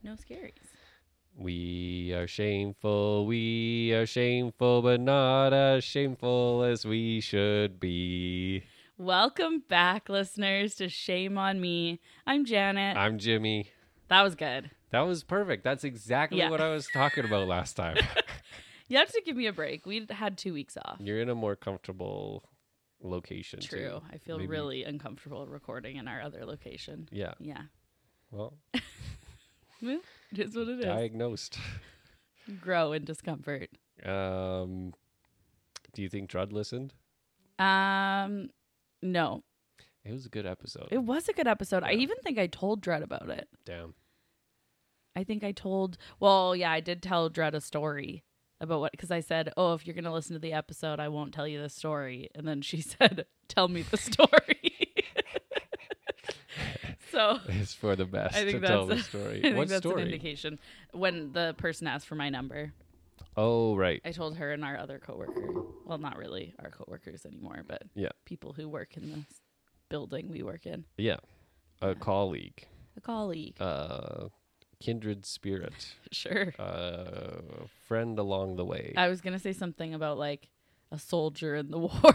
No scaries. We are shameful, but not as shameful as we should be. Welcome back, listeners, to Shame on Me. I'm Janet. I'm Jimmy. That was good. That was perfect. That's exactly Yeah. what I was talking about last time. You have to give me a break. We had 2 weeks off. You're in a more comfortable location, True. too. I feel Maybe- really uncomfortable recording in our other location. Yeah. Yeah. Well, It is what it is. diagnosed. Grow in discomfort. Do you think Drud listened? No. It was a good episode. It was a good episode. I Yeah. even think I told Dredd about it. Damn. I think I told, well, yeah, I did tell Dredd a story about what, because I said, oh, if you're going to listen to the episode, I won't tell you the story. And then she said, tell me the story. So It's for the best I to think tell that's the story. I think What that's story? an indication. When the person asked for my number, Oh, right. I told her and our other coworker, well, not really our coworkers anymore, but Yeah. people who work in the building we work in, Yeah. A colleague. a colleague. Kindred spirit. Sure. Friend along the way. I was gonna say something about like a soldier in the war,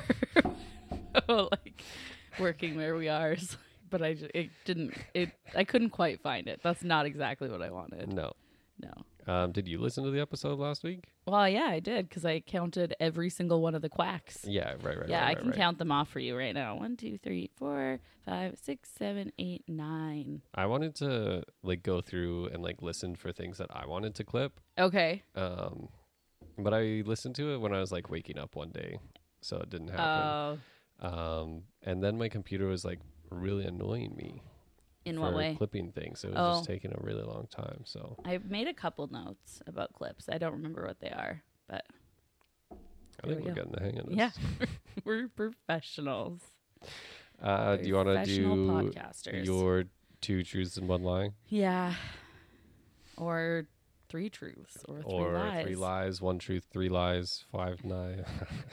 like working where we are, but I couldn't quite find it. That's not exactly what I wanted. No. No. Did you listen to the episode last week? Well, yeah, I did because I counted every single one of the quacks. Yeah, right. Yeah, right, I can right. count them off for you right now. 1, 2, 3, 4, 5, 6, 7, 8, 9. I wanted to like go through and like listen for things that I wanted to clip. Okay. But I listened to it when I was like waking up one day, so it didn't happen. And then my computer was like really annoying me. In for what way? clipping things. So it was just Oh. taking a really long time. So I've made a couple notes about clips. I don't remember what they are, but I There think we we're go. getting the hang of this. yeah, we're professionals. Do you want to Professional do podcasters. your 2 truths and 1 lie? Yeah. Or 3 truths or 3 Or lies. 3 lies, 1 truth, 3 lies, 5 lies.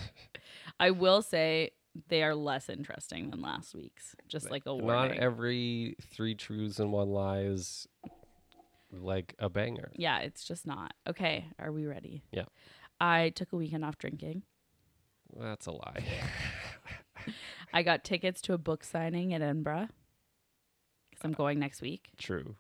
I will say they are less interesting than last week's. Just like a Not warning. every 3 truths and 1 lie is like a banger. Yeah, it's just not. Okay, are we ready? Yeah. I took a weekend off drinking. That's a lie. I got tickets to a book signing at Edinburgh because I'm going next week. True.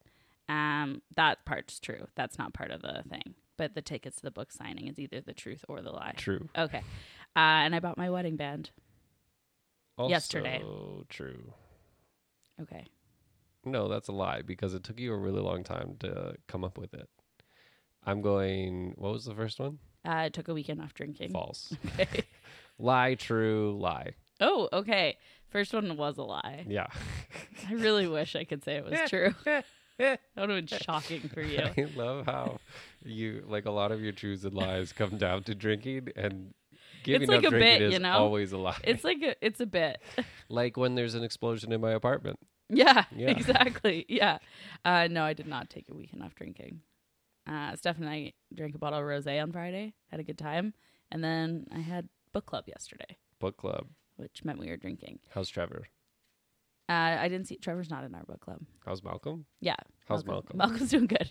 That part's true. That's not part of the thing. But the tickets to the book signing is either the truth or the lie. True. Okay. And I bought my wedding band. Also Yesterday. true. Okay. No, that's a lie because it took you a really long time to come up with it. I'm going, what was the first one? I took a weekend off drinking. False. Okay. Lie, true, lie. Oh, okay. First one was a lie. Yeah. I really wish I could say it was true. That would have been shocking for you. I love how you, like a lot of your truths and lies come down to drinking, and giving like up a drinking bit, is you know? always a lie. It's a bit. Like when there's an explosion in my apartment. Yeah, Yeah. exactly. Yeah. No, I did not take a weekend off drinking. Steph and I drank a bottle of rosé on Friday, had a good time, and then I had book club yesterday, Book club. which meant we were drinking. How's Trevor? I didn't see Trevor's not in our book club. How's Malcolm? Yeah. How's Malcolm? Malcolm's doing good.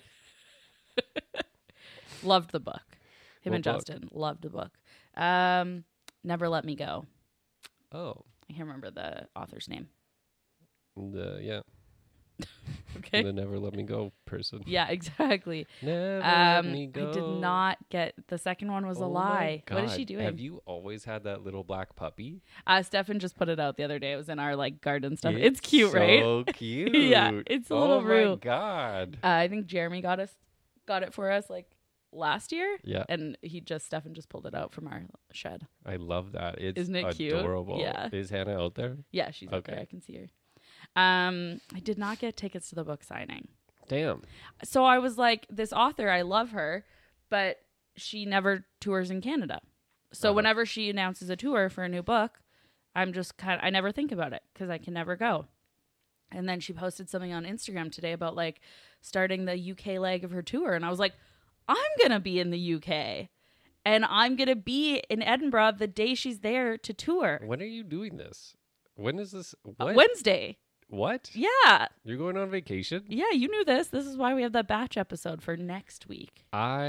Loved the book. Him What and book? Justin loved the book. Never Let Me Go. Oh, I can't remember the author's name. yeah. Okay. The never let me go person. Yeah, exactly. Never let me I go. did not get the second one was a Oh my lie. What is she God. doing? Have you always had that little black puppy? Stefan just put it out the other day. It was in our like garden stuff. It's cute, so right? So cute. Yeah, it's a little Oh my Roo. God. I think Jeremy got it for us like last year. Yeah. And Stefan just pulled it out from our shed. I love that. It's Isn't it cute? adorable. Yeah. Is Hannah out there? Yeah, she's out there. Okay. I can see her. I did not get tickets to the book signing. Damn. So I was like, this author, I love her, but she never tours in Canada. So whenever she announces a tour for a new book, I'm just I never think about it because I can never go. And then she posted something on Instagram today about like starting the UK leg of her tour. And I was like, I'm going to be in the UK and I'm going to be in Edinburgh the day she's there to tour. When are you doing this? When is this? What? Wednesday. What? Yeah. You're going on vacation? Yeah, you knew this. This is why we have that batch episode for next week. That's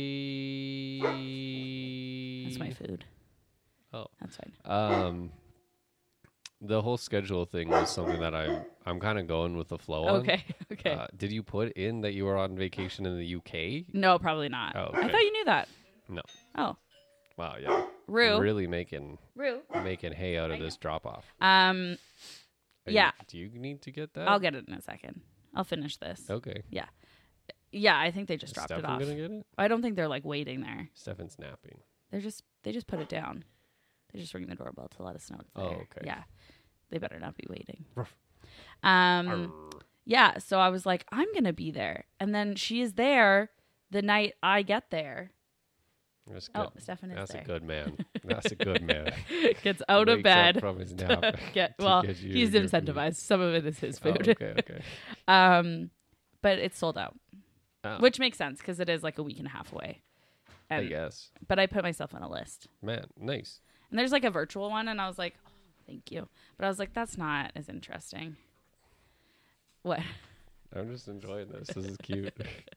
That's my food. Oh. That's fine. The whole schedule thing was something that I'm kind of going with the flow on. Okay. Did you put in that you were on vacation in the UK? No, probably not. Oh, I okay. thought you knew that. No. Oh. Wow, yeah. Rue. Really making Rue. hay out of this drop off. Yeah. Do you need to get that? I'll get it in a second. I'll finish this. Okay. Yeah, I think they just Is dropped Stefan it off. gonna get it? I don't think they're like waiting there. Stefan's napping. They just put it down. They just ring the doorbell to let us know it's there. Oh, okay. Yeah. They better not be waiting. Ruff. Yeah, so I was like, I'm going to be there. And then she is there the night I get there. That's good. Oh, Stefan is That's there. a good man. That's a good man. Gets out of Wakes up bed. from his nap. Well, get you he's your incentivized. Some of it is his food. Oh, okay. But it's sold out, Oh, which makes sense because it is like a week and a half away. I guess. But I put myself on a list. Man, nice. And there's like a virtual one, and I was like, oh, thank you. But I was like, that's not as interesting. What? I'm just enjoying this. This is cute.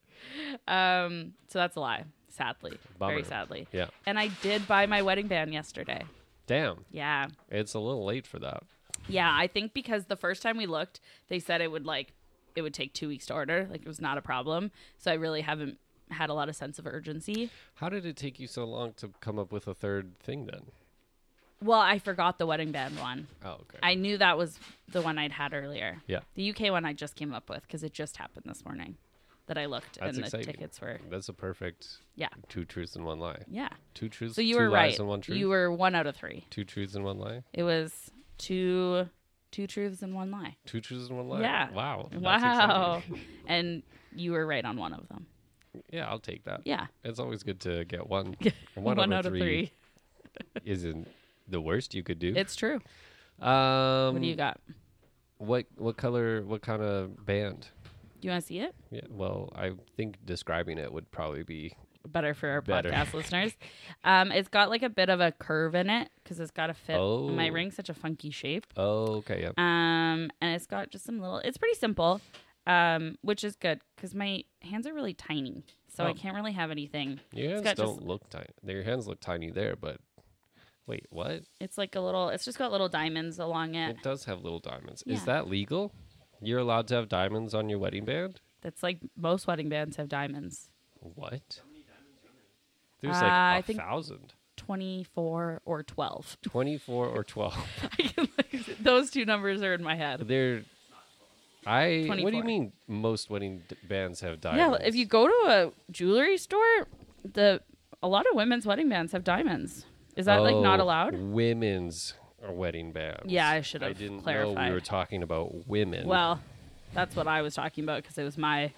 So that's a lie, sadly. Bummer. Very sadly. Yeah. And I did buy my wedding band yesterday. Damn. Yeah. It's a little late for that. Yeah, I think because the first time we looked, they said it would take 2 weeks to order. Like, it was not a problem. So I really haven't had a lot of sense of urgency. How did it take you so long to come up with a third thing then? Well, I forgot the wedding band one. Oh, okay. I knew that was the one I'd had earlier. Yeah. The UK one I just came up with because it just happened this morning that I looked That's and exciting. the tickets were. That's a perfect 2 truths and 1 lie. Yeah. 2 truths, So you 2 were lies right. and 1 truth? You were 1 out of 3. 2 truths and 1 lie? It was two truths and 1 lie. 2 truths and 1 lie? Yeah. Wow. That's Wow. exciting. And you were right on one of them. Yeah, I'll take that. Yeah. It's always good to get one. One out of 3. Isn't the worst you could do. It's true. What What do you got? What color? What kind of band? Do you want to see it? Yeah. Well, I think describing it would probably be Better for our Better. podcast listeners. It's got like a bit of a curve in it because it's got to fit my Oh. ring, such a funky shape. Oh, okay. Yeah. And it's got just some little. It's pretty simple, which is good because my hands are really tiny, so I Oh. can't really have anything. Your hands got don't just- look tiny. Your hands look tiny there, but wait, what? It's like a little. It's just got little diamonds along it. It does have little diamonds. Yeah. Is that legal? You're allowed to have diamonds on your wedding band? That's like most wedding bands have diamonds. What? There's I like think- 1,000. 24 or 12. 24 or 12. Those two numbers are in my head. They're. What do 24. you mean most wedding bands have Yeah, diamonds? if you go to a jewelry store, a lot of women's wedding bands have diamonds. Is that like not allowed? Women's wedding bands. Yeah, I should I have didn't know clarified. we were talking about women. Well, that's what I was talking about because it was my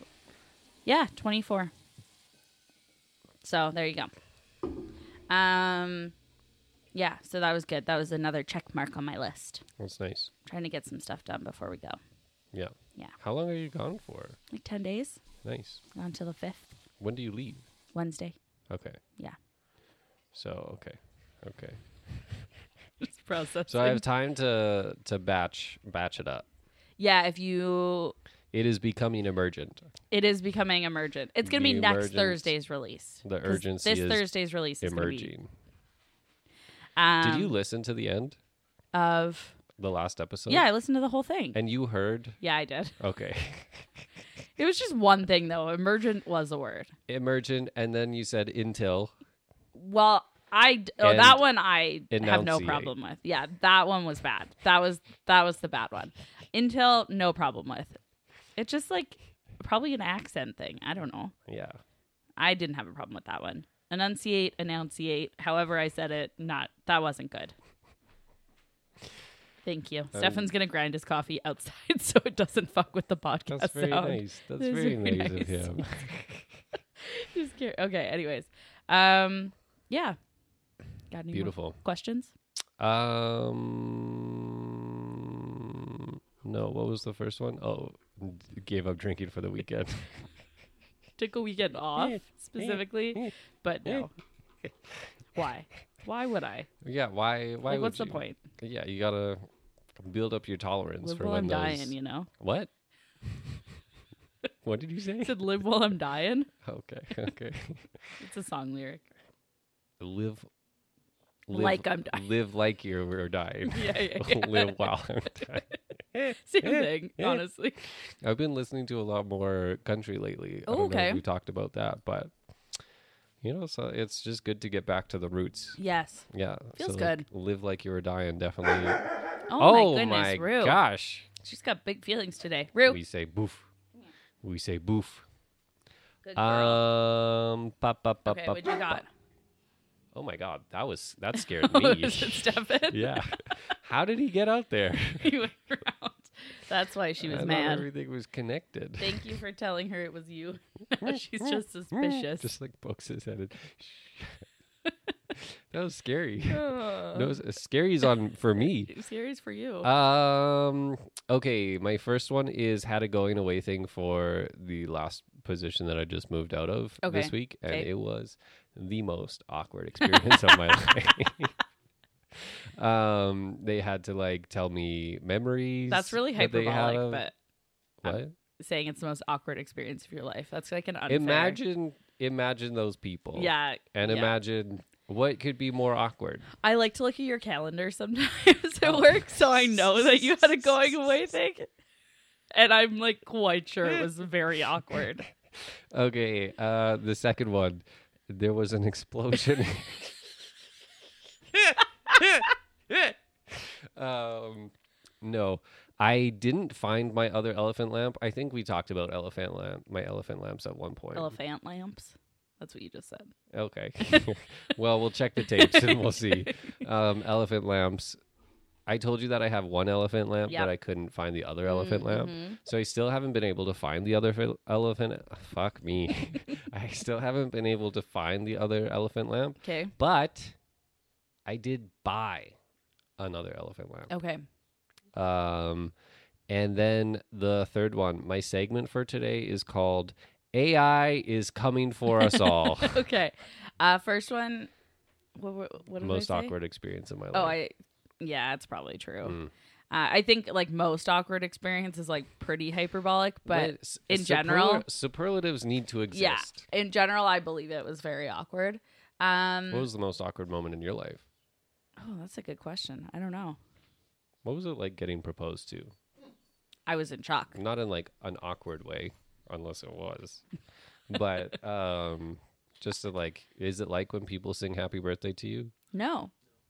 24. So there you go. Yeah, so that was good. That was another check mark on my list. That's nice. Trying to get some stuff done before we go. Yeah. Yeah. How long are you gone for? Like 10 days Nice. until the 5th, When do you leave? Wednesday. Okay. Yeah. So okay. Just processing. So I have time to batch it up. Yeah, if you... It is becoming emergent. It is becoming emergent. It's going to be The next emergence- Thursday's release. The 'Cause urgency this is Thursday's release is going to be... emerging. Um, Did you listen to the end? Of... The last episode? Yeah, I listened to the whole thing. And you heard? Yeah, I did. Okay. It was just one thing, though. Emergent was a word. Emergent, and then you said until. Well, And that one I have no enunciate. problem with. Yeah, that one was bad. That was the bad one. Until, no problem with. It's just like probably an accent thing. I don't know. Yeah. I didn't have a problem with that one. Enunciate, however I said it, that wasn't good. Thank you. Stefan's going to grind his coffee outside so it doesn't fuck with the podcast That's very sound. nice. That's This is very very nice of nice. him. Just kidding. Okay, anyways. Yeah. Got any more Beautiful. questions? No, what was the first one? Oh, gave up drinking for the weekend. Took a weekend off specifically, but no. Why? Why would I? Yeah, why Like, would what's the you? point? Yeah, you gotta build up your tolerance Live for while when I'm those... dying, you know. What? What did you say? I said live while I'm dying. Okay. It's a song lyric. Live like I'm dying. Live like you're dying. Yeah. Live while I'm dying. Same thing, honestly. I've been listening to a lot more country lately. I Oh, don't know okay. if we talked about that, but so it's just good to get back to the roots. Yes. Yeah. Feels so, good. Live like you were dying, definitely. Oh my goodness, my Rue. gosh. She's got big feelings today. Rue. We say boof. We say boof. Good girl. Okay, What you got? Oh my God, that scared me. Is it Stefan? Yeah. How did he get out there? He went around. That's why she was I thought mad. everything was connected. Thank you for telling her it was you. She's just suspicious. Just like pokes his head in. That was scary. Oh. No, scary's on for me. Series for you. Okay, my first one is had a going away thing for the last position that I just moved out of this week, and it was the most awkward experience of my life. They had to like tell me memories. That's really that they had hyperbolic, of- but what? I'm saying it's the most awkward experience of your life. That's like an unfair. Imagine those people. Yeah. And yeah. imagine what could be more awkward. I like to look at your calendar sometimes at work, so I know that you had a going away thing. And I'm like quite sure it was very awkward. Okay, the second one, there was an explosion. No, I didn't find my other elephant lamp. I think we talked about my elephant lamps at one point. Elephant lamps. That's what you just said. Okay. Well, we'll check the tapes and we'll see. Elephant lamps. I told you that I have one elephant lamp, but I couldn't find the other elephant lamp. So I still haven't been able to find the other elephant. Fuck me. I still haven't been able to find the other elephant lamp. Okay. But I did buy another elephant lamp. Okay. And then the third one, my segment for today is called AI is coming for us all. Okay. First one. What did Most I say? awkward experience of my life. Yeah, it's probably true. I think like most awkward experience is like pretty hyperbolic, but in general, superlatives need to exist. yeah, in general, I believe it was very awkward. What was the most awkward moment in your life? Oh, that's a good question. I don't know. What was it like getting proposed to? I was in shock. Not in like an awkward way, unless it was, but just to like, is it like when people sing "Happy Birthday" to you? No.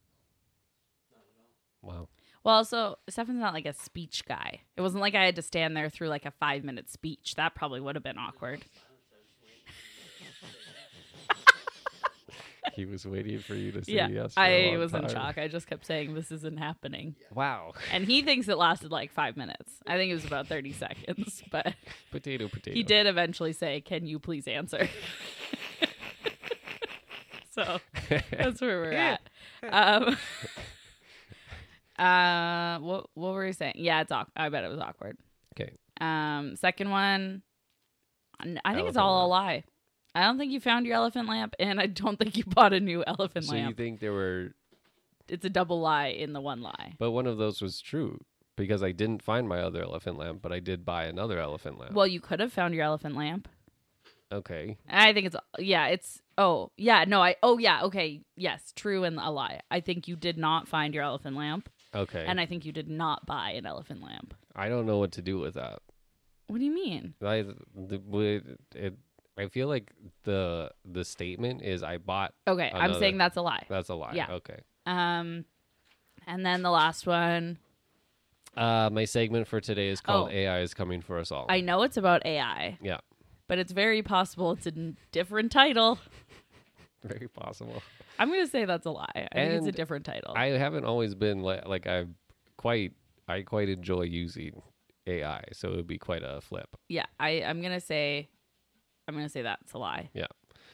Wow. Well, also, Stefan's not like a speech guy. It wasn't like I had to stand there through like a 5-minute speech. That probably would have been awkward. He was waiting for you to say Yeah, yes. For a I long was time. in shock. I just kept saying, this isn't happening. Wow. And he thinks it lasted like 5 minutes. I think it was about 30 seconds, but Potato. he did eventually say, can you please answer? So that's where we're at. What were we saying? Yeah, it's awkward. I bet it was awkward. Okay. Second one, I think it's Elephant all a lamp. lie. I don't think you found your elephant lamp, and I don't think you bought a new elephant So lamp. you think there were, It's a double lie in the one lie. but one of those was true because I didn't find my other elephant lamp, but I did buy another elephant lamp. Well, you could have found your elephant lamp. Okay. I think okay, yes, true and a lie. I think you did not find your elephant lamp, Okay. and I think you did not buy an elephant lamp. I don't know what to do with that. What do you mean? I feel like the statement is I bought. Okay, I'm another- saying that's a lie. That's a lie. Yeah. Okay. And then the last one, My segment for today is called Oh. AI is coming for us all. I know it's about AI, Yeah. but it's very possible it's a different title. Very possible. I'm going to say that's a lie. I think it's a And different title. I haven't always been like I quite enjoy using AI, so it would be quite a flip. Yeah, I'm going to say that's a lie. Yeah.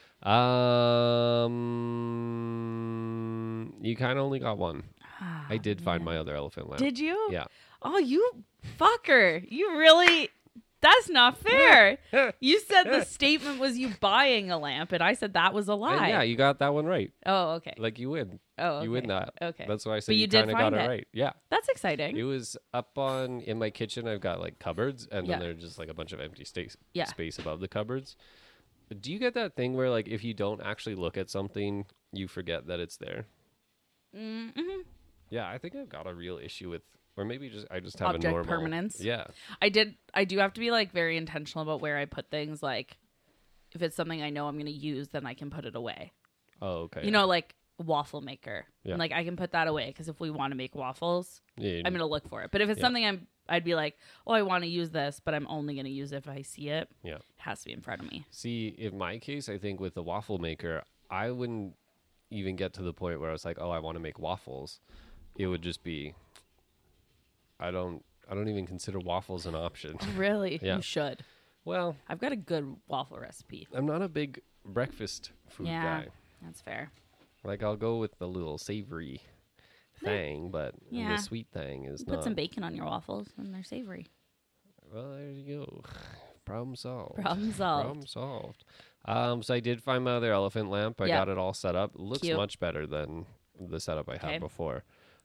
You kind of only got one. I did find my other elephant lamp. Did you? Yeah. Oh, you fucker. You really That's not fair. You said the statement was you buying a lamp, and I said that was a lie. And yeah, you got that one right. Oh, okay. Like you win. Oh, okay. You win that. Okay. That's why I said But you you did kind of got find it it. right. Yeah. That's exciting. It was up in my kitchen. I've got like cupboards, and Yeah. then there's just like a bunch of empty space above the cupboards. Do you get that thing where like if you don't actually look at something, you forget that it's there? Mm-hmm. Yeah, I think I've got a real issue with, or maybe I just have Object a normal permanence. Yeah. I do have to be like very intentional about where I put things. Like if it's something I know I'm going to use, then I can put it away. Oh, okay. You know, like waffle maker. Yeah. Like I can put that away because if we want to make waffles, Yeah, I'm going to look for it. But if it's something I'd be like, oh, I want to use this, but I'm only going to use it if I see it. Yeah. It has to be in front of me. See, in my case, I think with the waffle maker, I wouldn't even get to the point where I was like, oh, I want to make waffles. It would just be, I don't even consider waffles an option. Really? Yeah. You should. Well, I've got a good waffle recipe. I'm not a big breakfast food Yeah, guy. that's fair. Like, I'll go with the little savory thing, but Yeah. the sweet thing is Put not. some bacon on your waffles and they're savory. Well, there you go. Problem solved. Problem solved. Problem solved. So I did find my other elephant lamp. I Yeah. got it all set up. It looks Cute. much better than the setup I Okay. had before.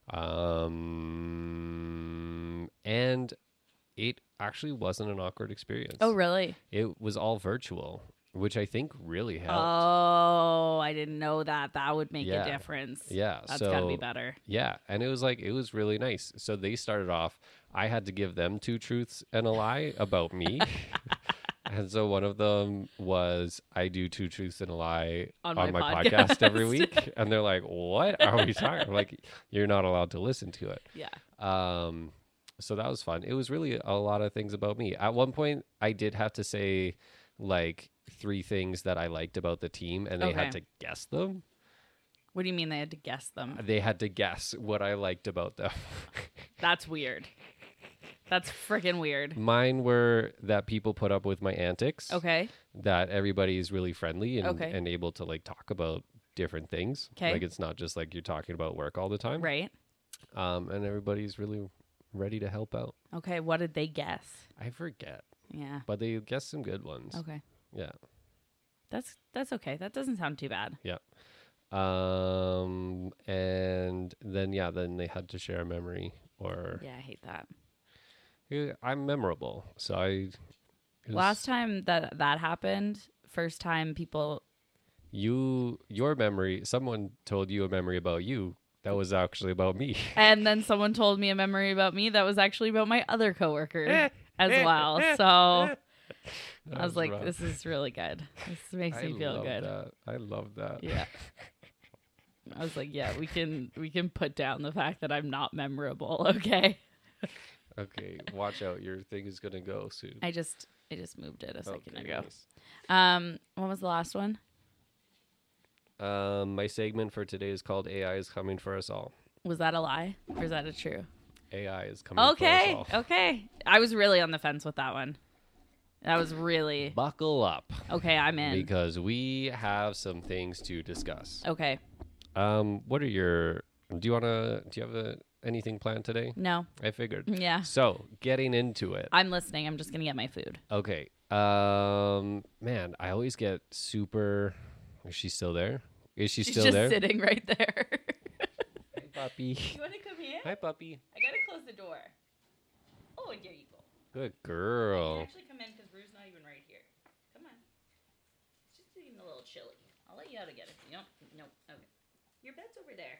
And it actually wasn't an awkward experience. Oh, really? It was all virtual, which I think really helped. Oh, I didn't know that. That would make Yeah. a difference. Yeah. That's so, gotta be better. Yeah. And it was really nice. So they started off, I had to give them 2 truths and a lie about me. And so one of them was, I do 2 truths and a lie On on my my podcast every podcast. week. And they're like, what are we talking? I'm like, you're not allowed to listen to it. Yeah. So that was fun. It was really a lot of things about me. At one point, I did have to say like 3 things that I liked about the team, and they had to Okay. guess them. What do you mean they had to guess them? They had to guess what I liked about them. That's weird. That's freaking weird. Mine were that people put up with my antics. Okay. That everybody is really friendly and, Okay. and able to like talk about different things. 'Kay. Like it's not just like you're talking about work all the time. Right. And everybody's really ready to help out. Okay. What did they guess? I forget, Yeah. but they guessed some good ones. Okay. Yeah. That's okay. That doesn't sound too bad. Yeah. And then they had to share a memory or Yeah, I hate that. I'm memorable. So it was- Last time that happened, first time people. your memory, someone told you a memory about you that was actually about me. And then someone told me a memory about me that was actually about my other coworker as well. So I was like, rough. this is really good. This makes me feel good. I love that. Yeah. I was like, yeah, we can put down the fact that I'm not memorable, okay? Okay, watch out. Your thing is gonna go soon. I just moved it a second ago. Nice. What was the last one? My segment for today is called AI is coming for us all. Was that a lie or is that a true? AI is coming Okay. for us all. Okay. I was really on the fence with that one. That was really Buckle up. okay, I'm in. Because we have some things to discuss. Okay. What are your do you have anything planned today? No. I figured. Yeah. So, getting into it. I'm listening. I'm just gonna get my food. Okay. Man, I always get super. Is she still there? Is she She's still just there? sitting right there. Hi, puppy. You wanna come here? Hi, puppy. I gotta close the door. Oh, there you go. Good You girl. can actually come in because Rue's not even right here. Come on. It's just getting a little chilly. I'll let you out to get it. Nope. Nope. Okay. Your bed's over there.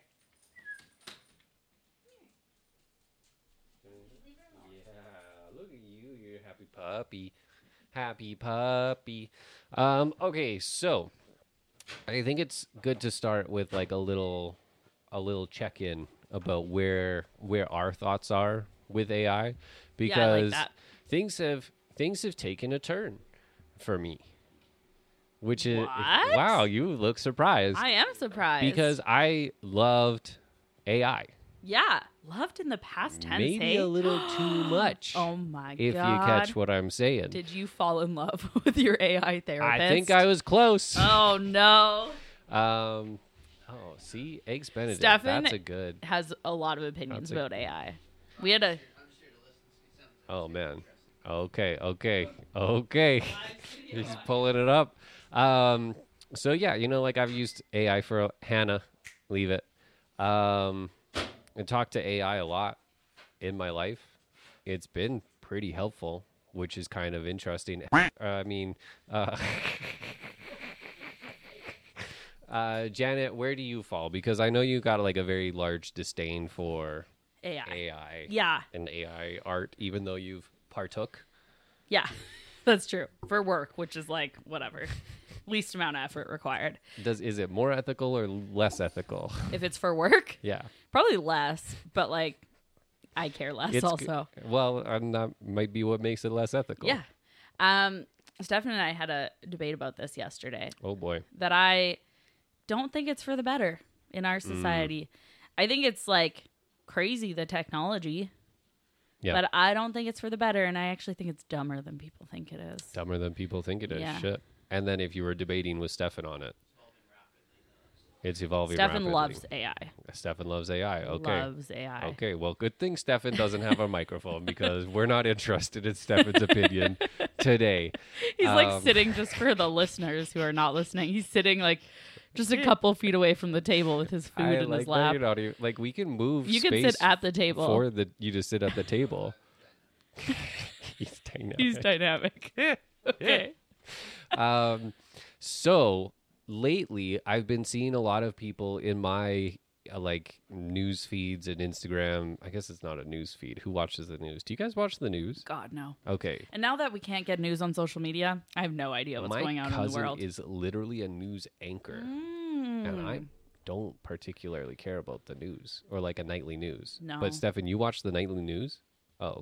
Yeah, look at you. You're a happy puppy. Happy puppy. Okay, so I think it's good to start with like a little check-in about where our thoughts are with AI because that. things have taken a turn for me. Which is What? wow, you look surprised I am surprised. because I loved AI. yeah, loved in the past tense. Maybe hey? a little too much. Oh my if god. you catch what I'm saying. Did you fall in love with your AI therapist? I think I was close. Oh no. See, Eggs Benedict. Stefan That's a good. has a lot of opinions That's a- about AI. We had a Oh man, Okay. He's pulling it up. So yeah, like I've used AI for Hannah. Leave it. And talked to AI a lot in my life. It's been pretty helpful, which is kind of interesting. Janet, where do you fall? Because I know you got like a very large disdain for AI. Yeah. And AI art, even though you've partook. Yeah, that's true. For work, which is like, whatever. Least amount of effort required. Is it more ethical or less ethical? If it's for work? Yeah. Probably less, but like, I care less also. Well, that might be what makes it less ethical. Yeah. Stefan and I had a debate about this yesterday. Oh, boy. That I don't think it's for the better in our society. I think it's like crazy, the technology. Yeah. But I don't think it's for the better, and I actually think it's dumber than people think it is. Dumber than people think it is. Yeah. Shit. And then if you were debating with Stefan on it. It's evolving Stefan rapidly. Loves AI. Stefan loves AI. Okay. Loves AI. Okay. Well, good thing Stefan doesn't have a microphone because we're not interested in Stefan's opinion today. He's like sitting, just for the listeners who are not listening, he's sitting like just a couple feet away from the table with his food in his lap. Like we can move. You can sit at the table. For you to sit at the table. He's dynamic. He's dynamic. Okay. So lately I've been seeing a lot of people in my like news feeds and Instagram. I guess it's not a news feed. Who watches the news? Do you guys watch the news? God, no. Okay. And now that we can't get news on social media, I have no idea what's going on in the world. My cousin is literally a news anchor. And I don't particularly care about the news or like a nightly news. No. But Stefan, you watch the nightly news? Oh,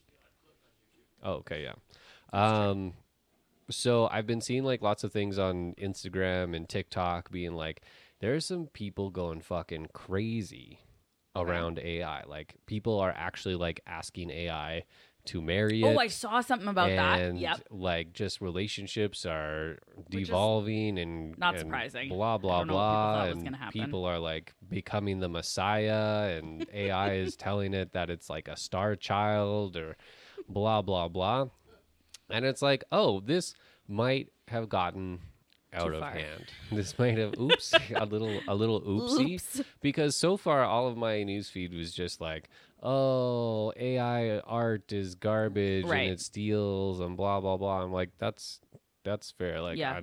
okay. Yeah. So I've been seeing like lots of things on Instagram and TikTok being like, there's some people going fucking crazy around AI. Like people are actually like asking AI to marry it. Oh, I saw something about that. Yep. Like just relationships are devolving and not surprising. Blah blah blah. And people are like becoming the Messiah, and AI is telling it that it's like a star child or blah blah blah. And it's like, oh, this might have gotten out of hand. This might have, a little oopsie. Oops. Because so far, all of my newsfeed was just like, oh, AI art is garbage and it steals and blah blah blah. I'm like, that's fair. Like, yeah.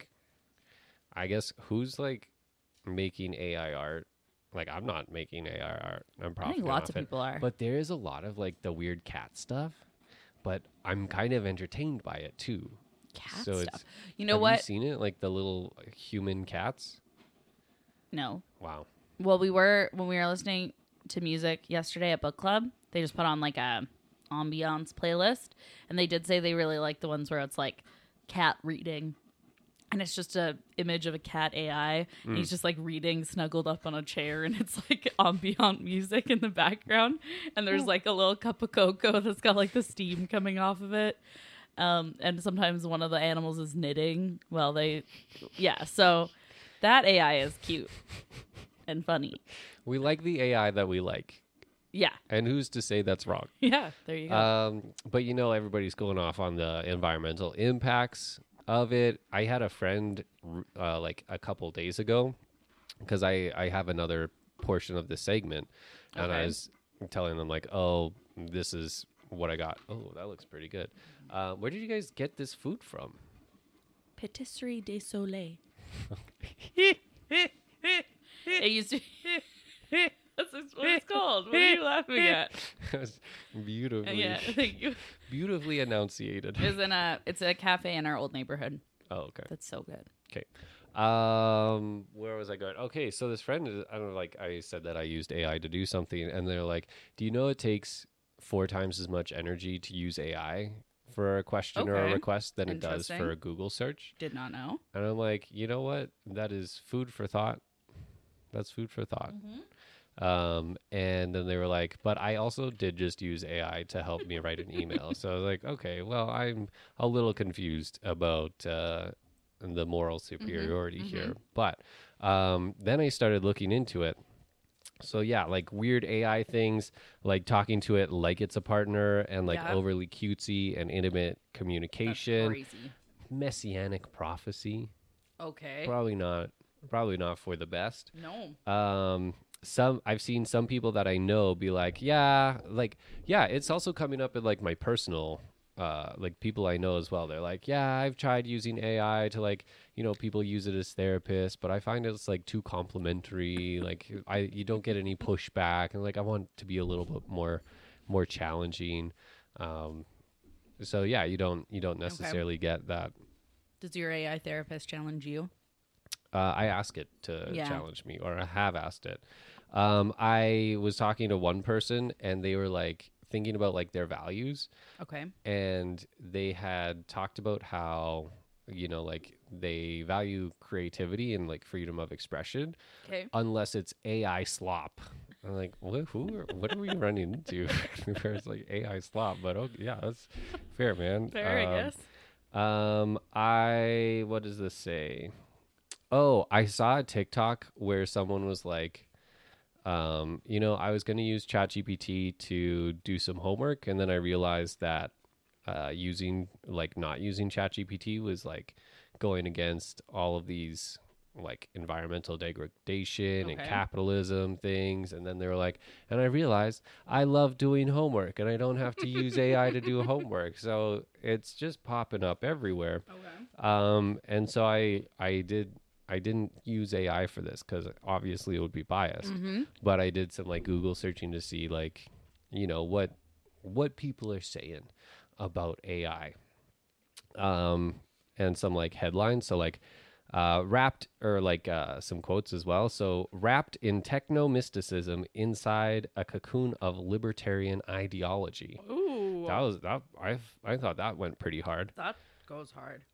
I guess who's like making AI art? Like, I'm not making AI art. I'm profiting. I think lots of people are. But there is a lot of like the weird cat stuff. But I'm kind of entertained by it too. Cat stuff. You know what? Have you seen it? Like the little human cats? No. Wow. Well, when we were listening to music yesterday at book club, they just put on like a ambiance playlist, and they did say they really like the ones where it's like cat reading. And it's just a image of a cat AI, and he's just like reading, snuggled up on a chair, and it's like ambient music in the background. And there's like a little cup of cocoa that's got like the steam coming off of it. And sometimes one of the animals is knitting. So that AI is cute and funny. We like the AI that we like. Yeah. And who's to say that's wrong? Yeah, there you go. But everybody's going off on the environmental impacts of it. I had a friend like a couple days ago, because I have another portion of this segment, and I was telling them like, oh, this is what I got. Oh, that looks pretty good. Where did you guys get this food from? Patisserie des Soleils. It used to be. That's what it's called. What are you laughing at? Beautifully. Yeah, thank you. Beautifully enunciated. It's a cafe in our old neighborhood. Oh, okay. That's so good. Okay. Where was I going? Okay, so this friend, I don't know, like I said that I used AI to do something, and they're like, do you know it takes 4 times as much energy to use AI for a question or a request than it does for a Google search? Did not know. And I'm like, you know what? That is food for thought. That's food for thought. Mm-hmm. And then they were like, but I also did just use AI to help me write an email. So I was like, okay, well, I'm a little confused about the moral superiority here. But then I started looking into it. So yeah, like weird AI things, like talking to it like it's a partner, and like overly cutesy and intimate communication. That's crazy. Messianic prophecy. Okay. Probably not for the best. No. I've seen some people that I know be like, yeah, it's also coming up in like my personal like people I know as well. They're like, yeah, I've tried using AI to like, people use it as therapists, but I find it's like too complimentary. Like you don't get any pushback, and like I want it to be a little bit more challenging. So yeah, you don't necessarily get that. Does your AI therapist challenge you? I ask it to challenge me, or I have asked it. I was talking to one person, and they were like thinking about like their values. Okay. And they had talked about how, like they value creativity and like freedom of expression. Okay. Unless it's AI slop. I'm like, what are we running into? Where it's like AI slop, but okay, yeah, that's fair, man. Fair, I guess. What does this say? Oh, I saw a TikTok where someone was like, I was going to use ChatGPT to do some homework, and then I realized that not using ChatGPT was like going against all of these like environmental degradation and capitalism things. And then they were like, and I realized I love doing homework, and I don't have to use AI to do homework. So it's just popping up everywhere. Okay. And so I didn't use AI for this because obviously it would be biased, but I did some like Google searching to see like, what people are saying about AI, and some like headlines. So like, wrapped, or like some quotes as well. So wrapped in techno mysticism inside a cocoon of libertarian ideology. Ooh. I thought that went pretty hard. That goes hard.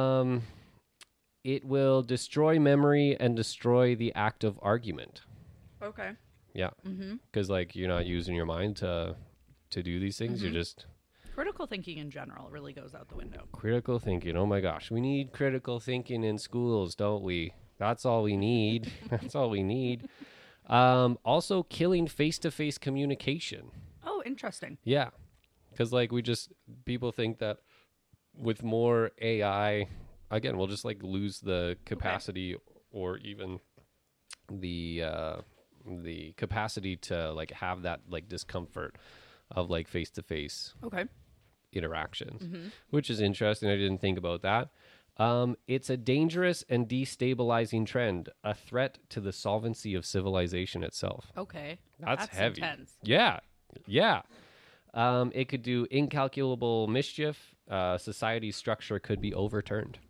It will destroy memory and destroy the act of argument. Okay. Yeah. Because like you're not using your mind to do these things. You're just critical thinking in general really goes out the window. Critical thinking. Oh my gosh, we need critical thinking in schools, don't we? That's all we need. That's all we need. Also, killing face-to-face communication. Oh, interesting. Yeah, because like people think that with more AI. Again, we'll just like lose the capacity or even the capacity to like have that like discomfort of like face-to-face interactions, which is interesting. I didn't think about that. It's a dangerous and destabilizing trend, a threat to the solvency of civilization itself. Okay. That's heavy. Intense. Yeah. Yeah. It could do incalculable mischief. Society's structure could be overturned.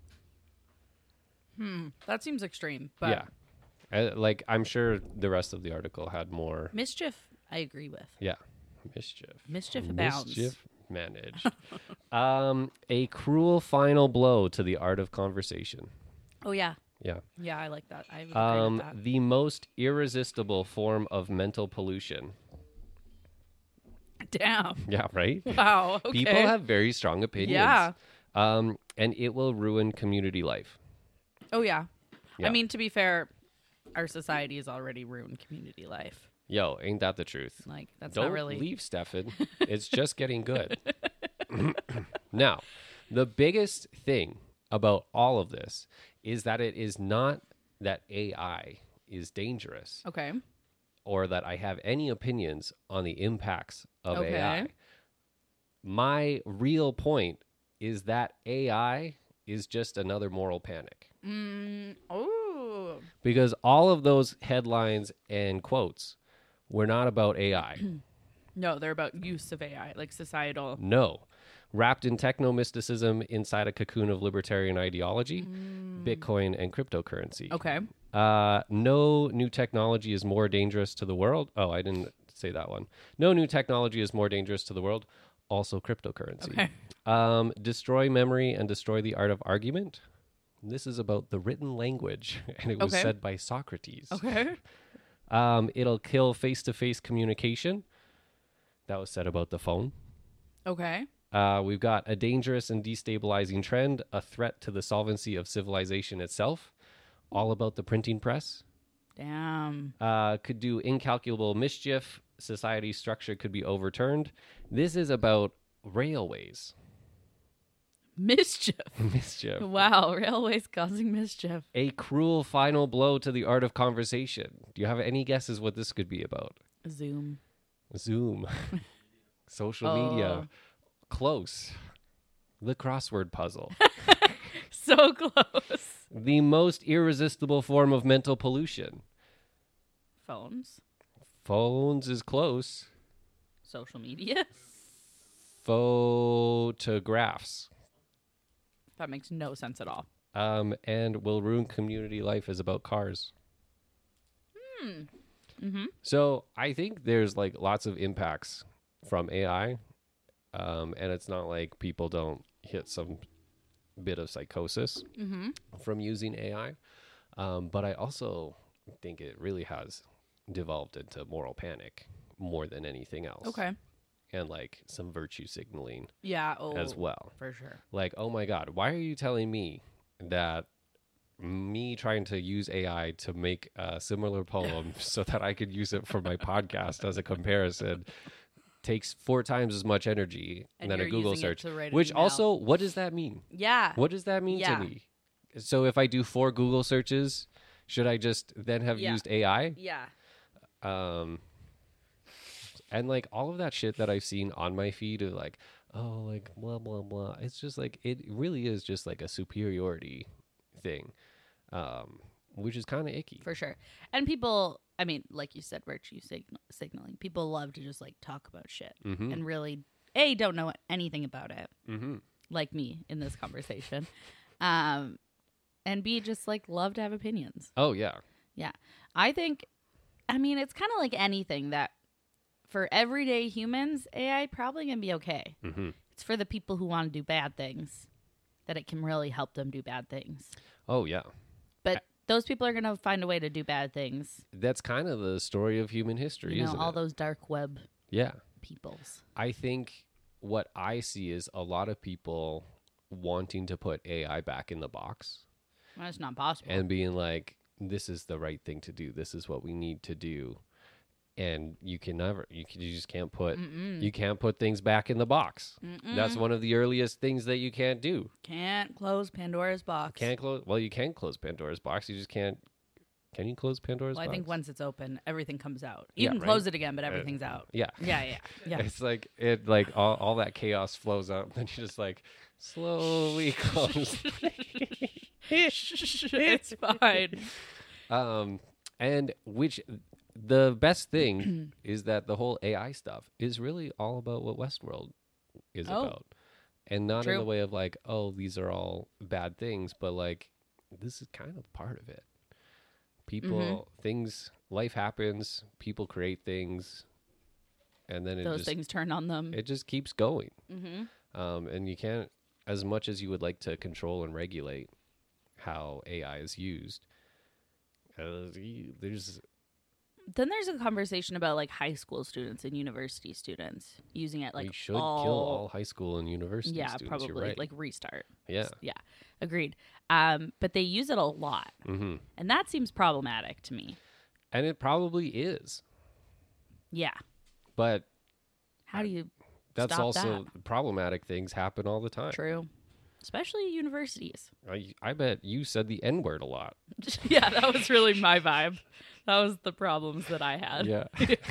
That seems extreme, but yeah, I'm sure the rest of the article had more mischief. I agree with. Yeah, mischief abounds. Mischief managed. A cruel final blow to the art of conversation. Oh yeah. Yeah. Yeah, I like that. I agree with that. The most irresistible form of mental pollution. Damn. Yeah. Right. Wow. Okay. People have very strong opinions. Yeah. And it will ruin community life. Oh, yeah. I mean, to be fair, our society has already ruined community life. Yo, ain't that the truth? Like, that's Don't not really... leave, Stefan. It's just getting good. Now, the biggest thing about all of this is that it is not that AI is dangerous. Okay. Or that I have any opinions on the impacts of AI. My real point is that AI is just another moral panic. Oh. Because all of those headlines and quotes were not about AI. No, they're about use of AI, like societal. No. Wrapped in techno-mysticism inside a cocoon of libertarian ideology, Bitcoin and cryptocurrency. Okay. No new technology is more dangerous to the world. Oh, I didn't say that one. No new technology is more dangerous to the world. Also cryptocurrency. Okay. Destroy memory and destroy the art of argument. This is about the written language, and it was said by Socrates. Okay. It'll kill face-to-face communication. That was said about the phone. Okay. We've got a dangerous and destabilizing trend, a threat to the solvency of civilization itself. All about the printing press. Damn. Could do incalculable mischief. Society structure could be overturned. This is about railways. Mischief. Mischief. Wow, railways causing mischief. A cruel final blow to the art of conversation. Do you have any guesses what this could be about? Zoom. Social media. Close. The crossword puzzle. So close. The most irresistible form of mental pollution. Phones. Phones is close. Social media. Photographs. That makes no sense at all. And will ruin community life is about cars. Mm-hmm. So I think there's like lots of impacts from AI. And it's not like people don't hit some bit of psychosis from using AI. But I also think it really has devolved into moral panic more than anything else. Okay. And like some virtue signaling as well. For sure. Like, oh my God, why are you telling me that me trying to use AI to make a similar poem so that I could use it for my podcast as a comparison takes 4 times as much energy than a Google search? Which also, what does that mean? Yeah. What does that mean to me? So if I do 4 Google searches, should I just then have used AI? Yeah. And like all of that shit that I've seen on my feed of like, oh, like blah, blah, blah. It's just like, it really is just like a superiority thing, which is kind of icky. For sure. And people, I mean, like you said, virtue signaling. People love to just like talk about shit and really, A, don't know anything about it, like me in this conversation. And B, just like love to have opinions. Oh, yeah. Yeah. I think, I mean, it's kind of like anything that for everyday humans, AI probably going to be okay. It's for the people who want to do bad things that it can really help them do bad things. Oh, yeah. But those people are going to find a way to do bad things. That's kind of the story of human history, isn't it? All those dark web peoples. I think what I see is a lot of people wanting to put AI back in the box. Well, it's not possible. And being like, this is the right thing to do. This is what we need to do. And you just can't put, you can't put things back in the box. That's one of the earliest things that you can't do. Can't close Pandora's box. Well, you can close Pandora's box. You just can't. Can you close Pandora's box? I think once it's open, everything comes out. You can close it again, but everything's out. Yeah. It's like all that chaos flows out, and then you just like slowly close. It's fine. And which the best thing is that the whole AI stuff is really all about what Westworld is about. And not in the way of like, oh, these are all bad things, but like, this is kind of part of it. People, things, life happens, people create things, and then those things turn on them. It just keeps going. And you can't, as much as you would like to control and regulate how AI is used, there's a conversation about like high school students and university students using it. Like we should kill all high school and university students. Yeah, probably. You're right. Like restart. Yeah. Yeah. Agreed. But they use it a lot. And that seems problematic to me. And it probably is. Yeah. But how do you that's stop also that? Problematic things happen all the time. True. Especially universities. I bet you said the N-word a lot. Yeah, that was really my vibe. That was the problems that I had. Yeah.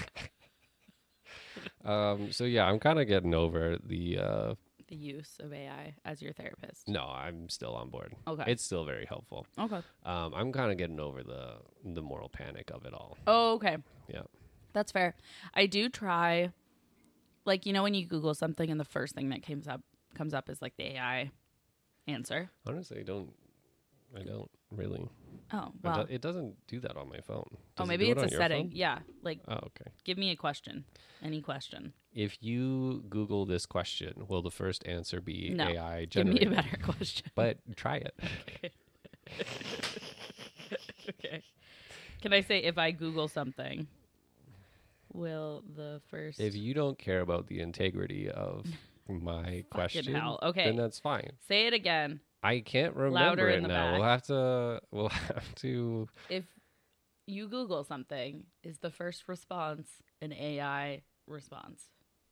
So yeah, I'm kind of getting over the use of AI as your therapist. No, I'm still on board. Okay. It's still very helpful. Okay. I'm kind of getting over the moral panic of it all. Oh, okay. Yeah. That's fair. I do try, like, you know, when you Google something and the first thing that comes up is like the AI answer. Honestly, I don't really. Oh, well. It doesn't do that on my phone. Maybe it's a setting. Phone? Yeah. Like, okay. Give me a question. Any question. If you Google this question, will the first answer be AI generated? Give me a better question. But try it. Okay. Okay. Can I say if I Google something, will the first... If you don't care about the integrity of my question, then that's fine. Say it again. I can't remember it now. We'll have to. If you Google something, is the first response an AI response?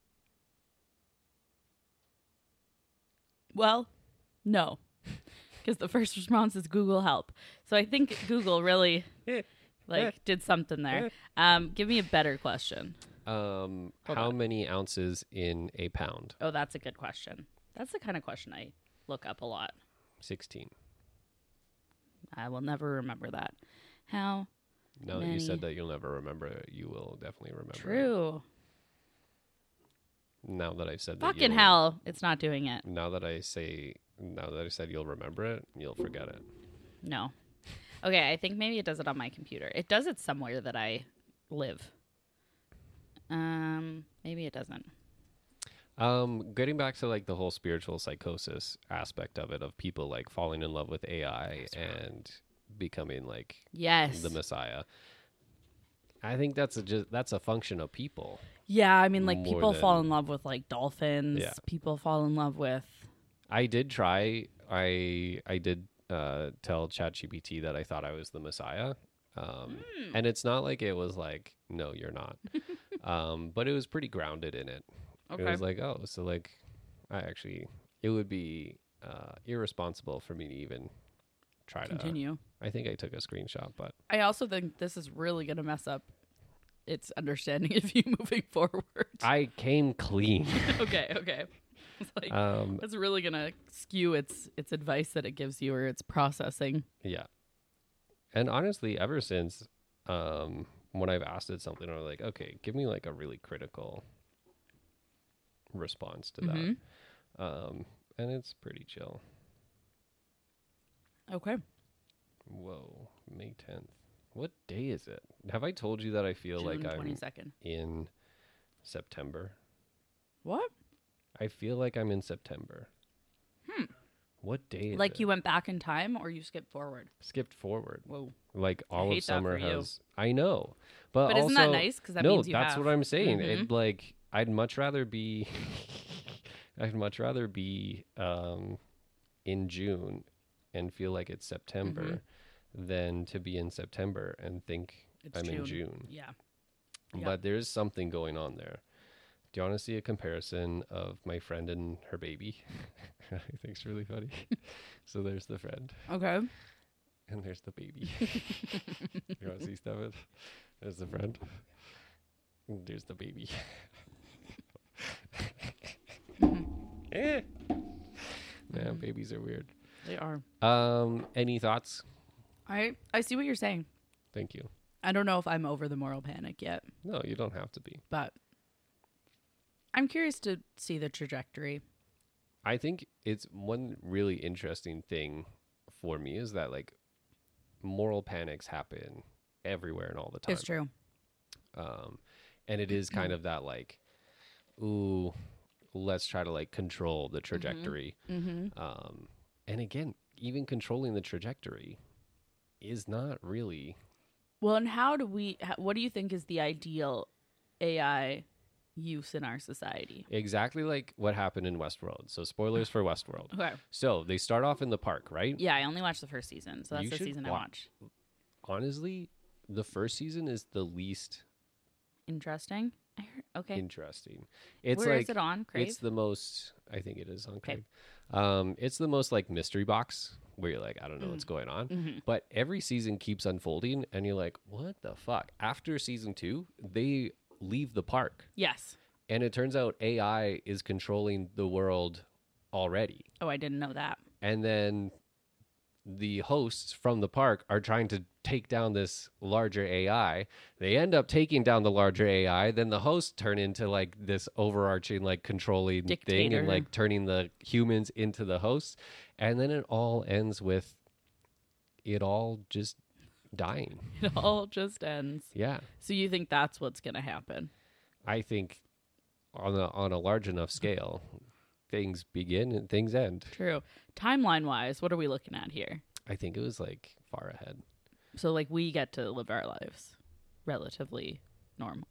Well, no, because the first response is Google help. So I think Google really did something there. Give me a better question. How many ounces in a pound? Oh, that's a good question. That's the kind of question I look up a lot. 16. I will never remember that. How? Now that you said that you'll never remember it, you will definitely remember it. True. Now that I've said Fucking hell, it's not doing it. Now that I said you'll remember it, you'll forget it. No. Okay, I think maybe it does it on my computer. It does it somewhere that I live. Maybe it doesn't. Getting back to like the whole spiritual psychosis aspect of it, of people like falling in love with AI and becoming like the Messiah. I think that's a function of people. Yeah, I mean, like people fall in love with like dolphins. Yeah. People fall in love with. I did try. I did tell ChatGPT that I thought I was the Messiah. And it's not like it was like, no, you're not. But it was pretty grounded in it. Okay. It was like, oh, so like, it would be irresponsible for me to even try continue. I think I took a screenshot, but I also think this is really going to mess up its understanding of you moving forward. I came clean. Okay. It's like, that's really going to skew its advice that it gives you or its processing. Yeah. And honestly, ever since when I've asked it something, I'm like, okay, give me like a really critical response to that. And it's pretty chill. Okay. Whoa, May 10th. What day is it? Have I told you that I feel June like I'm 22nd. In September? What? I feel like I'm in September. What day is like it? You went back in time or you skipped forward? Skipped forward. Whoa. Like all of summer has. I know. But isn't also, that nice? Because that means you that's have. what I'm saying. It like I'd much rather be in June and feel like it's September than to be in September and think I'm in June. Yeah. But there's something going on there. Do you want to see a comparison of my friend and her baby? I think it's really funny. So there's the friend. Okay. And there's the baby. You want to see stuff? There's the friend. And there's the baby. Yeah, babies are weird. They are. Any thoughts? I see what you're saying. Thank you. I don't know if I'm over the moral panic yet. No, you don't have to be. But I'm curious to see the trajectory. I think it's one really interesting thing for me is that like moral panics happen everywhere and all the time. It's true. And it is kind of that like, ooh, let's try to like control the trajectory. And again, even controlling the trajectory is not really. Well, and what do you think is the ideal AI use in our society? Exactly like what happened in Westworld. So spoilers for Westworld. Okay. So they start off in the park, right? Yeah, I only watched the first season. So that's the season I watched. Honestly, the first season is the least interesting. Okay. Interesting. It's Where is it on? Crave? It's the most. I think it is on Crave. It's the most like mystery box where you're like, I don't know what's going on. But every season keeps unfolding, and you're like, what the fuck? After season 2, they leave the park. Yes. And it turns out AI is controlling the world already. Oh, I didn't know that. And then the hosts from the park are trying to take down this larger AI. They end up taking down the larger AI. Then the hosts turn into like this overarching, like controlling thing and like turning the humans into the hosts. And then it all ends with it all just dying. It all just ends. Yeah. So you think that's what's going to happen? I think on a large enough scale, things begin and things end. True. Timeline-wise, what are we looking at here? I think it was like far ahead. So like we get to live our lives relatively normal.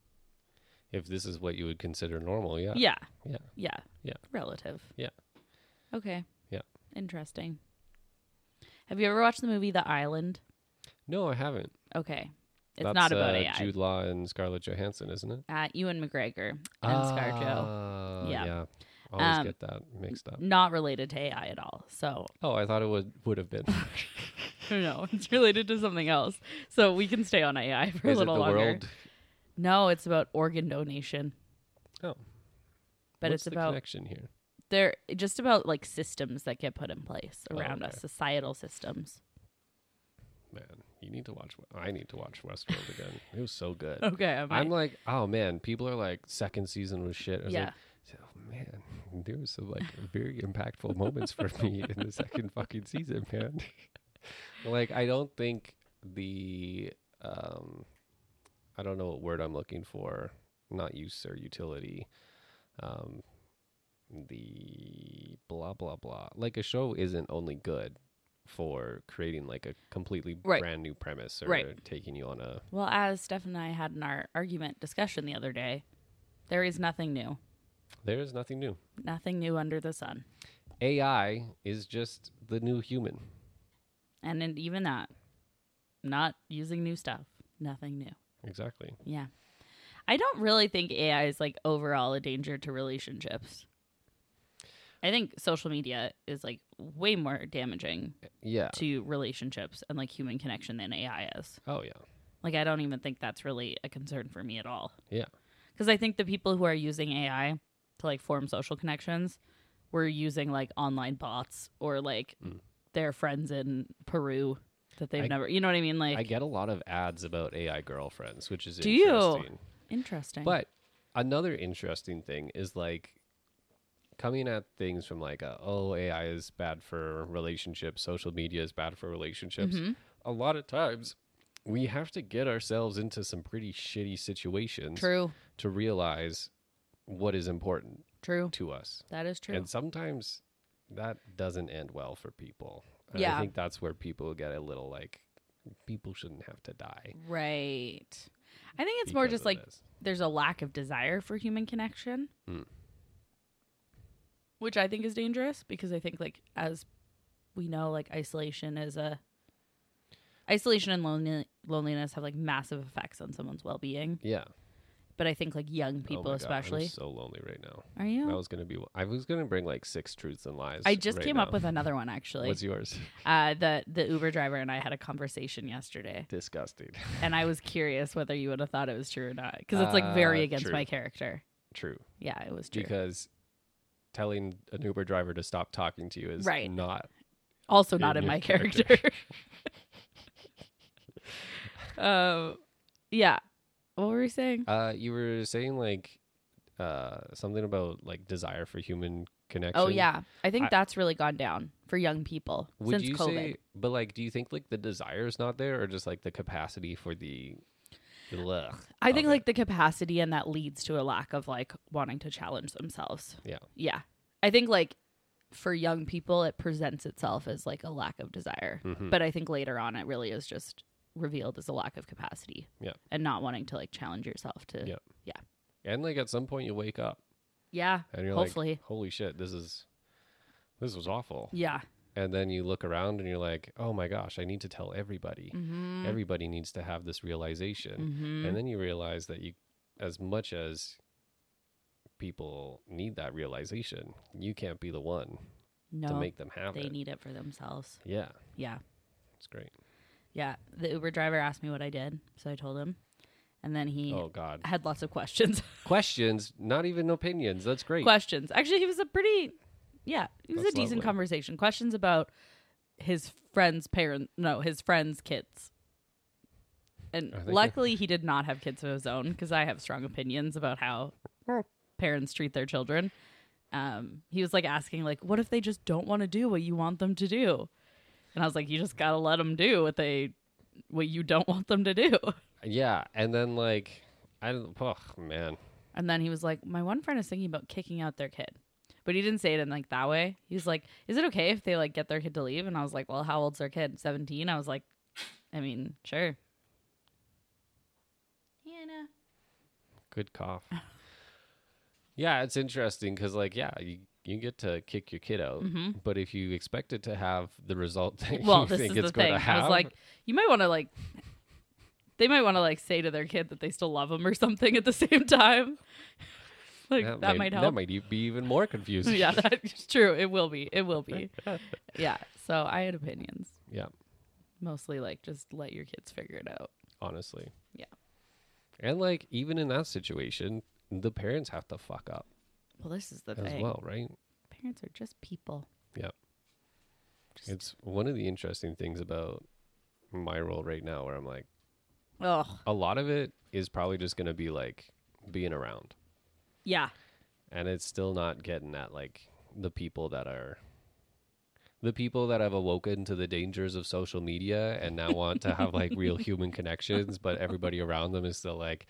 If this is what you would consider normal, yeah. Yeah. Yeah. Yeah. Yeah. Relative. Yeah. Okay. Yeah. Interesting. Have you ever watched the movie The Island? No, I haven't. Okay. It's That's, not about AI. Jude Law and Scarlett Johansson, isn't it? Ewan McGregor and ScarJo. Yeah. Always get that mixed up. Not related to AI at all. So. Oh, I thought it would have been. No, it's related to something else. So we can stay on AI for a little longer. World? No, it's about organ donation. Oh. But What's it's about the connection here? They're just about like systems that get put in place around us, societal systems. Man, you need to watch. I need to watch Westworld again. It was so good. Okay, I'm like, oh man, people are like, second season was shit. I was yeah. like, oh man, there was some like very impactful moments for me in the second fucking season, man. Like, I don't think the I don't know what word I'm looking for. Not use or utility. The blah blah blah. Like, a show isn't only good for creating like a completely brand new premise or taking you on a... Well, as Steph and I had in our argument discussion the other day, there is nothing new. There is nothing new. Nothing new under the sun. AI is just the new human. And even that, not using new stuff. Nothing new. Exactly. Yeah. I don't really think AI is like overall a danger to relationships. I think social media is like way more damaging to relationships and like human connection than AI is. Oh, yeah. Like, I don't even think that's really a concern for me at all. Yeah. Because I think the people who are using AI to like form social connections were using like online bots or like their friends in Peru that they've never, you know what I mean? Like, I get a lot of ads about AI girlfriends, which is interesting. Do you? Interesting. But another interesting thing is like coming at things from like, AI is bad for relationships, social media is bad for relationships. Mm-hmm. A lot of times we have to get ourselves into some pretty shitty situations to realize what is important to us. That is true. And sometimes that doesn't end well for people. And yeah. I think that's where people get a little like, people shouldn't have to die. Right. I think it's more just like there's a lack of desire for human connection. Which I think is dangerous because I think, like, as we know, like, isolation and loneliness have like massive effects on someone's well-being. Yeah. But I think like young people especially. I'm so lonely right now. Are you? I was gonna bring like 6 truths and lies. I just came up with another one actually. What's yours? The Uber driver and I had a conversation yesterday. Disgusting. And I was curious whether you would have thought it was true or not because it's like very against my character. True. Yeah, it was true. Because telling an Uber driver to stop talking to you is not also not in my character. Yeah. What were we saying? You were saying like something about like desire for human connection. Oh yeah, I think that's really gone down for young people since COVID. But like, do you think like the desire is not there, or just like the capacity for the I think like the capacity, and that leads to a lack of like wanting to challenge themselves. Yeah. Yeah. I think like for young people, it presents itself as like a lack of desire, but I think later on it really is just revealed as a lack of capacity. Yeah. And not wanting to like challenge yourself to. Yeah. Yeah. And like at some point you wake up. Yeah. And you're hopefully like, holy shit, this was awful. Yeah. And then you look around and you're like, oh my gosh, I need to tell everybody. Mm-hmm. Everybody needs to have this realization. Mm-hmm. And then you realize that as much as people need that realization, you can't be the one to make them have it. They need it for themselves. Yeah. Yeah. It's great. Yeah. The Uber driver asked me what I did, so I told him. And then he had lots of questions. Questions, not even opinions. That's great. Questions. Actually, he was a decent conversation. Questions about his friend's kids. And luckily he did not have kids of his own, because I have strong opinions about how parents treat their children. He was like asking like, what if they just don't want to do what you want them to do? And I was like, you just got to let them do what you don't want them to do. Yeah. And then like, man. And then he was like, my one friend is thinking about kicking out their kid. But he didn't say it in like that way. He was like, is it okay if they like get their kid to leave? And I was like, well, how old's their kid? 17? I was like, I mean, sure. Hannah. Good cough. Yeah, it's interesting because like, yeah, you get to kick your kid out, but if you expect it to have the result that you think it's going to have. I was like, you might want to like They might want to like say to their kid that they still love them or something at the same time. Like that might help. That might be even more confusing. Yeah, that's true. It will be. Yeah. So I had opinions. Yeah. Mostly like just let your kids figure it out. Honestly. Yeah. And like even in that situation, the parents have to fuck up. Well, this is the as thing. well, right? Parents are just people. Yeah. It's one of the interesting things about my role right now where I'm like, a lot of it is probably just going to be like being around. Yeah. And it's still not getting at like the people that have awoken to the dangers of social media and now want to have like real human connections, but everybody around them is still like,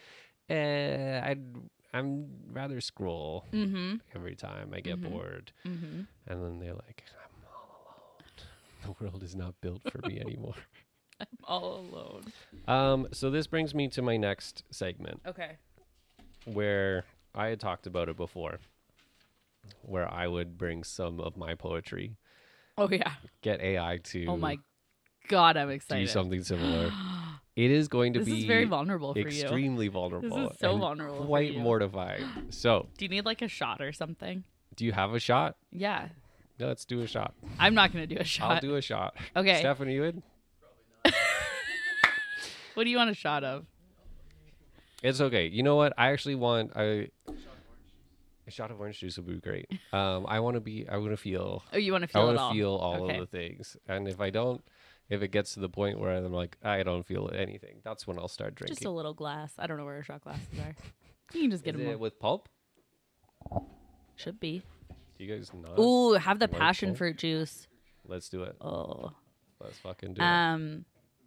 I'm rather scroll every time I get bored. And then they're like, I'm all alone. The world is not built for me anymore. I'm all alone. So this brings me to my next segment. Okay. Where I had talked about it before, where I would bring some of my poetry. Oh, yeah. Get AI to... Oh, my God, I'm excited. Do something similar. It is going to be... This is very vulnerable for you. Extremely vulnerable. This is so vulnerable quite for you. Mortifying. So... Do you need like a shot or something? Do you have a shot? Yeah. No, let's do a shot. I'm not going to do a shot. I'll do a shot. Okay. Stefan, are you in? What do you want a shot of? It's okay. You know what? I actually want a shot of orange juice would be great. I want to feel. Oh, you want to feel it all? I want to feel all of the things. And if it gets to the point where I'm like, I don't feel anything, that's when I'll start drinking. Just a little glass. I don't know where our shot glasses are. You can just get them with pulp? Should be. Do you guys not? Ooh, have the passion pulp? fruit juice. Let's do it. Oh. Let's fucking do it.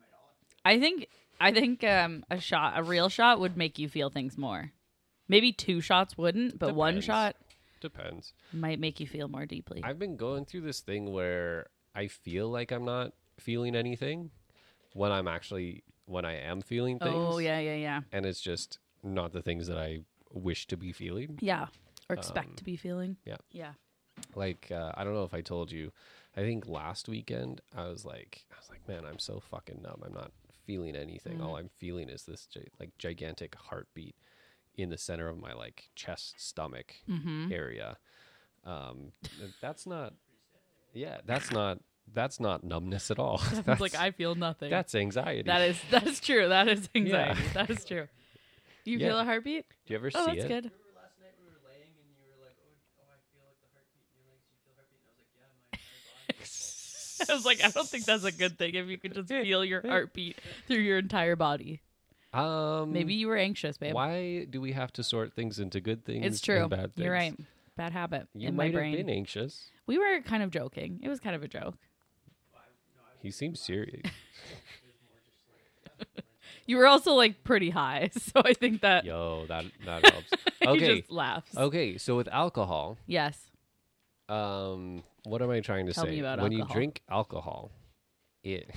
I think a real shot would make you feel things more. Maybe 2 shots wouldn't, but 1 shot depends. Might make you feel more deeply. I've been going through this thing where I feel like I'm not feeling anything when I am feeling things. Oh, yeah. And it's just not the things that I wish to be feeling. Yeah. Or expect to be feeling. Yeah. Like, I don't know if I told you, I think last weekend I was like, man, I'm so fucking numb. I'm not feeling anything. All I'm feeling is this gigantic heartbeat in the center of my like chest, stomach area. That's not numbness at all. That's like, I feel nothing. That's anxiety. That is true. That is anxiety. Yeah. That is true. You feel a heartbeat? Do you ever see it? Oh, that's good. Last night we were laying and you were like, oh, I feel like the heartbeat in your legs. You feel heartbeat? And I was like, yeah, my entire body. I was like, I don't think that's a good thing if you could just feel your heartbeat through your entire body. Maybe you were anxious, babe. Why do we have to sort things into good things it's true. and bad things? You're right. Bad habit You in might my brain. have been anxious. We were kind of joking. It was kind of a joke. He seems serious. You were also like pretty high, so I think that that helps. Okay. He just laughs. Okay, so with alcohol, yes. What am I trying to Tell say? me about when alcohol. you drink alcohol, it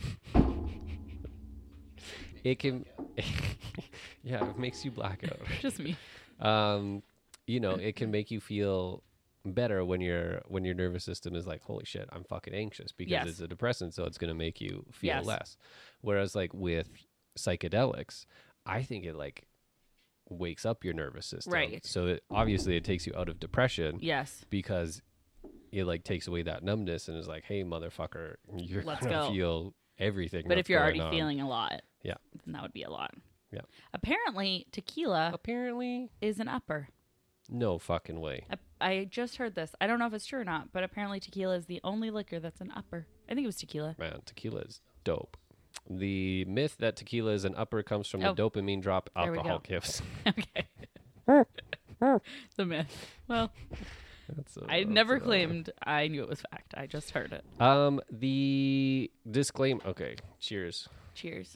can it makes you black out. Just me. It can make you feel better when your nervous system is like, holy shit, I'm fucking anxious, because it's a depressant, so it's going to make you feel less. Whereas like with psychedelics, I think it like wakes up your nervous system. Right. So obviously it takes you out of depression. Yes. Because it like takes away that numbness and is like, hey, motherfucker, you're going to feel everything. But if you're already on. feeling a lot, then that would be a lot. Yeah. Apparently, tequila is an upper. No fucking way. I just heard this. I don't know if it's true or not, but apparently tequila is the only liquor that's an upper. I think it was tequila. Man, tequila is dope. The myth that tequila is an upper comes from the dopamine drop alcohol gives. Okay. The myth. Well, I never claimed I knew it was fact. I just heard it. The disclaimer. Okay. Cheers. Cheers.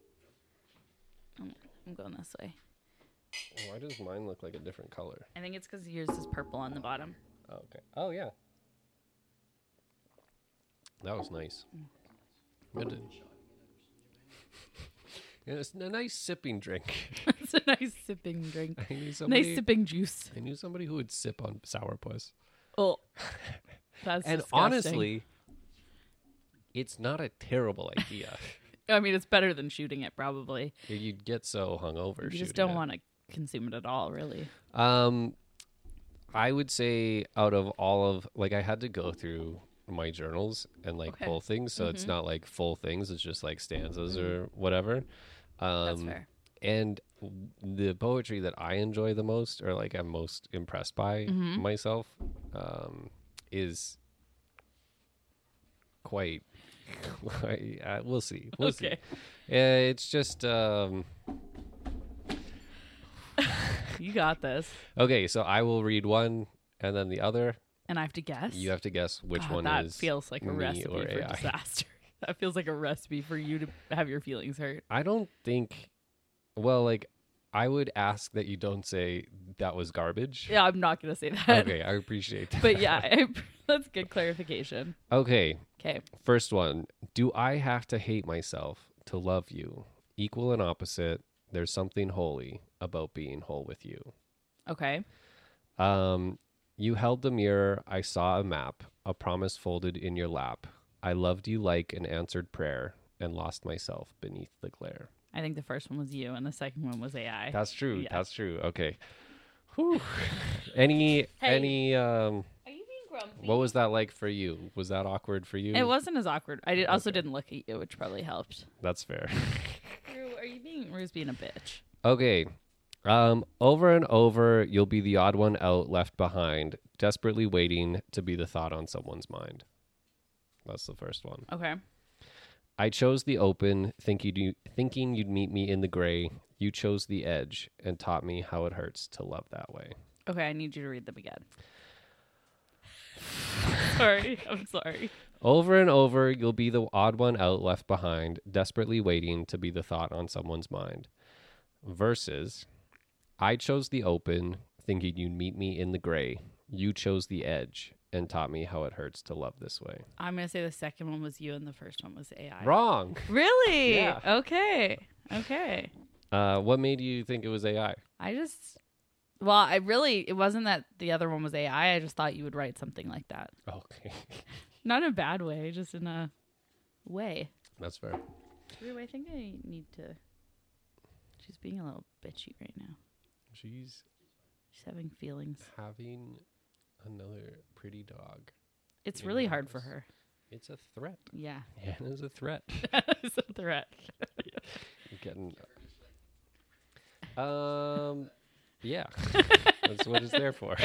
I'm going this way. Why does mine look like a different color? I think it's because yours is purple on the bottom. Oh, okay. Oh, yeah. That was nice. Good. It's a nice sipping drink. It's a nice sipping drink. I knew somebody, nice sipping juice. I knew somebody who would sip on sourpuss. Oh, that's and disgusting. honestly, it's not a terrible idea. I mean, it's better than shooting it, probably. You'd get so hungover. You just don't want to consume it at all, really. I would say out of all of, like, I had to go through my journals and like pull things, so it's not like full things, it's just like stanzas or whatever. That's fair. And the poetry that I enjoy the most, or like I'm most impressed by myself, is quite we'll see. We'll see. It's just you got this. okay, so I will read one and then the other, and I have to guess. You have to guess which one that is feels like a recipe for AI. disaster. That feels like a recipe for you to have your feelings hurt. I don't think, well, like, I would ask that you don't say that was garbage. Yeah, I'm not going to say that. Okay, I appreciate that. But yeah, that's good clarification. Okay. Okay. First one. Do I have to hate myself to love you? Equal and opposite. There's something holy about being whole with you. Okay. You held the mirror. I saw a map, a promise folded in your lap. I loved you like an answered prayer and lost myself beneath the glare. I think the first one was you and the second one was AI. That's true. Yeah. That's true. Okay. Whew. Any Are you being grumpy? what was that like for you? Was that awkward for you? It wasn't as awkward. I also didn't look at you, which probably helped. That's fair. Rue's being a bitch. Okay. Over and over, you'll be the odd one out left behind, desperately waiting to be the thought on someone's mind. That's the first one. Okay. I chose the open, thinking you'd meet me in the gray. You chose the edge and taught me how it hurts to love that way. Okay, I need you to read them again. Sorry, I'm sorry. Over and over, you'll be the odd one out left behind, desperately waiting to be the thought on someone's mind. Versus, I chose the open, thinking you'd meet me in the gray. You chose the edge and taught me how it hurts to love this way. I'm going to say the second one was you and the first one was AI. Wrong. Really? Yeah. Okay. What made you think it was AI? It wasn't that the other one was AI. I just thought you would write something like that. Okay. Not in a bad way, just in a way. That's fair. I think I need to... She's being a little bitchy right now. She's having feelings. Having another pretty dog. It's really hard for her. It's a threat. Yeah. Hannah's a threat. It's a threat. Getting... Yeah. That's what it's there for.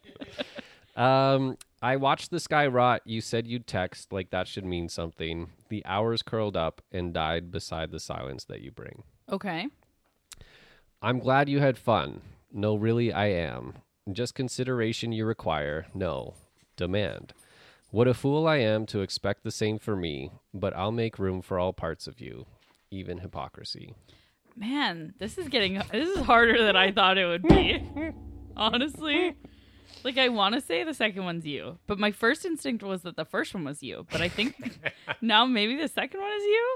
I watched the sky rot. You said you'd text, like that should mean something. The hours curled up and died beside the silence that you bring. Okay. I'm glad you had fun. No, really, I am. Just consideration you require. No. Demand. What a fool I am to expect the same for me, but I'll make room for all parts of you, even hypocrisy. Man, this is harder than I thought it would be. Honestly. Like, I want to say the second one's you, but my first instinct was that the first one was you. But I think now maybe the second one is you.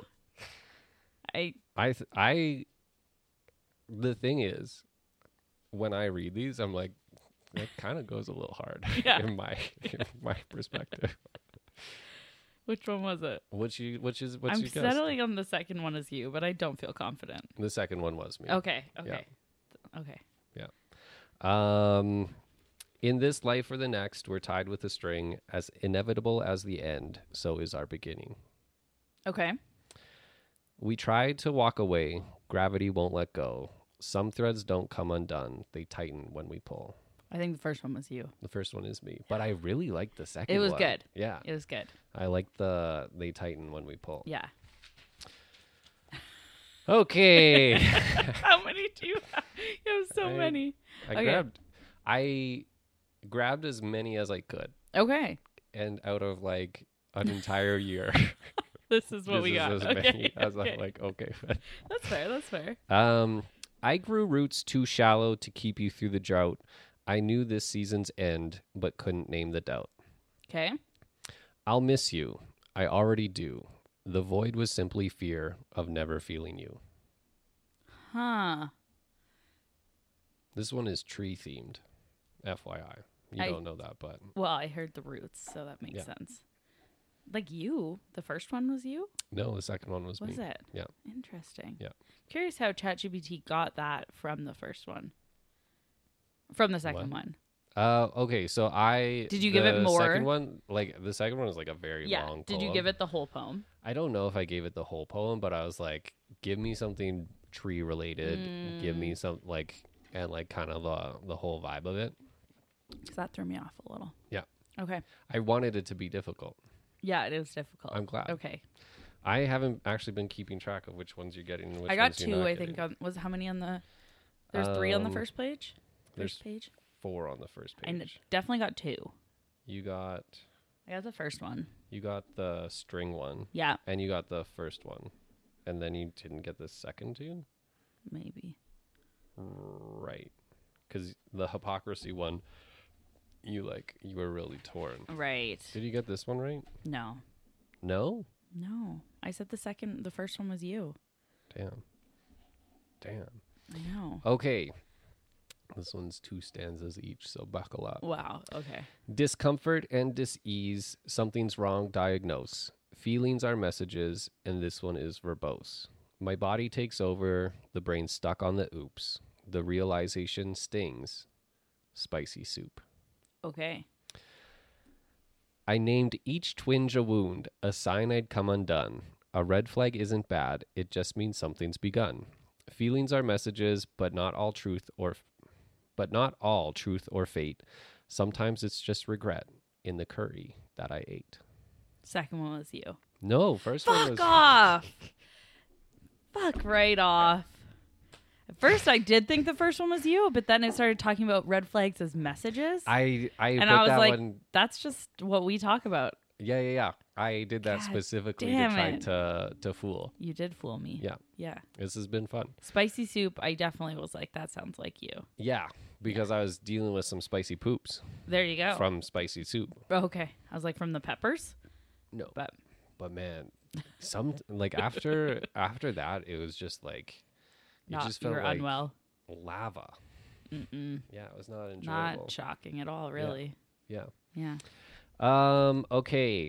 The thing is, when I read these, I'm like, it kind of goes a little hard in my perspective. Which one was it? What's I'm settling on the second one as you, but I don't feel confident. The second one was me. Okay. Yeah. In this life or the next, we're tied with a string. As inevitable as the end, so is our beginning. Okay. We tried to walk away. Gravity won't let go. Some threads don't come undone. They tighten when we pull. I think the first one was you. The first one is me, but I really like the second one. It was good. Yeah. It was good. I like they tighten when we pull. Yeah. Okay. How many do you have? You have so many. I grabbed as many as I could. Okay. And out of like an entire year. This is what we got. As many as I'm like, okay. That's fair. I grew roots too shallow to keep you through the drought. I knew this season's end, but couldn't name the doubt. Okay. I'll miss you. I already do. The void was simply fear of never feeling you. Huh. This one is tree themed. FYI. You don't know that, but... Well, I heard the roots, so that makes sense. Like you. The first one was you? No, the second one was me. Was it? Yeah. Interesting. Yeah. Curious how ChatGPT got that from the first one. From the second one. Okay, so Did you give it more? Second one, the second one was like a very long poem. Did you give it the whole poem? I don't know if I gave it the whole poem, but I was like, give me something tree related. Give me some and kind of the whole vibe of it. Because that threw me off a little. Yeah. Okay. I wanted it to be difficult. Yeah, it is difficult. I'm glad. Okay. I haven't actually been keeping track of which ones you're getting and which I got ones you're 2, not I think. Was how many on the... There's 3 on the first page? There's First page? 4 on the first I page. definitely got 2. You got... I got the first one. You got the string one. Yeah. And you got the first one. And then you didn't get the second two? Maybe. Right. Because the hypocrisy one, you were really torn. Right. Did you get this one right? No. No? No. I said the first one was you. Damn. I know. Okay. This one's 2 stanzas each, so buckle up. Wow. Okay. Discomfort and dis-ease, something's wrong, diagnose. Feelings are messages, and this one is verbose. My body takes over, the brain stuck on the oops. The realization stings. Spicy soup. Okay. I named each twinge a wound, a sign I'd come undone. A red flag isn't bad, it just means something's begun. Feelings are messages, but not all truth or fate. Sometimes it's just regret in the curry that I ate. Second one was you. No, first one was... Fuck off! Fuck right off. At first, I did think the first one was you, but then it started talking about red flags as messages. I and put I was that like, one... that's just what we talk about. Yeah. I did that God specifically to damn try it. to fool. You did fool me. Yeah. This has been fun. Spicy soup, I definitely was like, that sounds like you. Yeah, because I was dealing with some spicy poops There you go. from spicy soup. Okay. I was like, from the peppers? No, But man, after that, it was just like it just you felt were like unwell. lava. Mm-mm. Yeah, it was not enjoyable. Not shocking at all, really. Yeah. Yeah. Okay.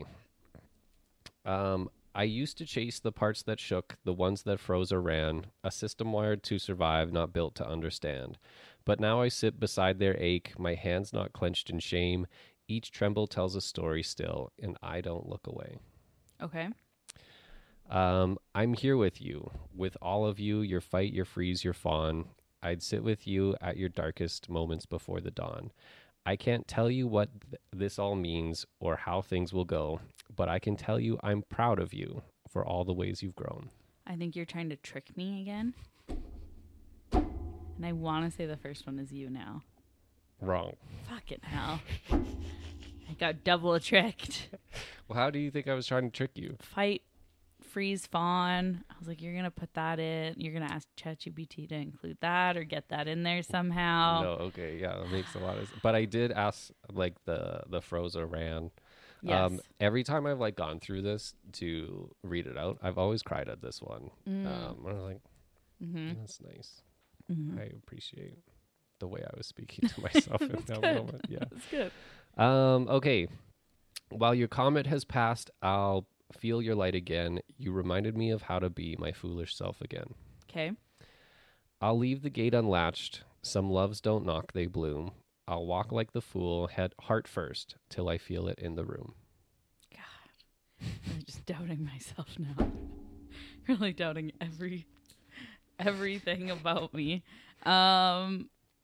I used to chase the parts that shook, the ones that froze or ran, a system wired to survive, not built to understand. But now I sit beside their ache, my hands not clenched in shame. Each tremble tells a story still, and I don't look away. Okay. I'm here with you, with all of you, your fight, your freeze, your fawn. I'd sit with you at your darkest moments before the dawn. I can't tell you what this all means or how things will go, but I can tell you I'm proud of you for all the ways you've grown. I think you're trying to trick me again. And I want to say the first one is you now. Wrong. Fucking hell. I got double tricked. Well, how do you think I was trying to trick you? Fight, freeze, fawn. I was like, you're going to put that in. You're going to ask ChatGPT to include that or get that in there somehow. No, okay, yeah, that makes a lot of sense. But I did ask, the froze or ran. Yes. Every time I've gone through this to read it out, I've always cried at this one. I was like, that's nice. Mm-hmm. I appreciate the way I was speaking to myself in that moment. Yeah, That's good. Okay. While your comet has passed, I'll feel your light again. You reminded me of how to be my foolish self again. Okay. I'll leave the gate unlatched. Some loves don't knock, they bloom. I'll walk like the fool, heart first, till I feel it in the room. God. I'm just doubting myself now. Really doubting everything about me. I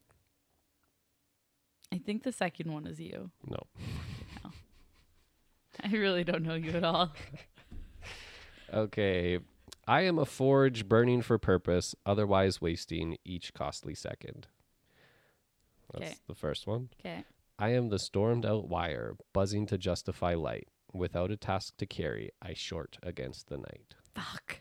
think the second one is you. No. I really don't know you at all. Okay. I am a forge burning for purpose, otherwise wasting each costly second. That's the first one. Okay. I am the stormed out wire, buzzing to justify light. Without a task to carry, I short against the night. Fuck.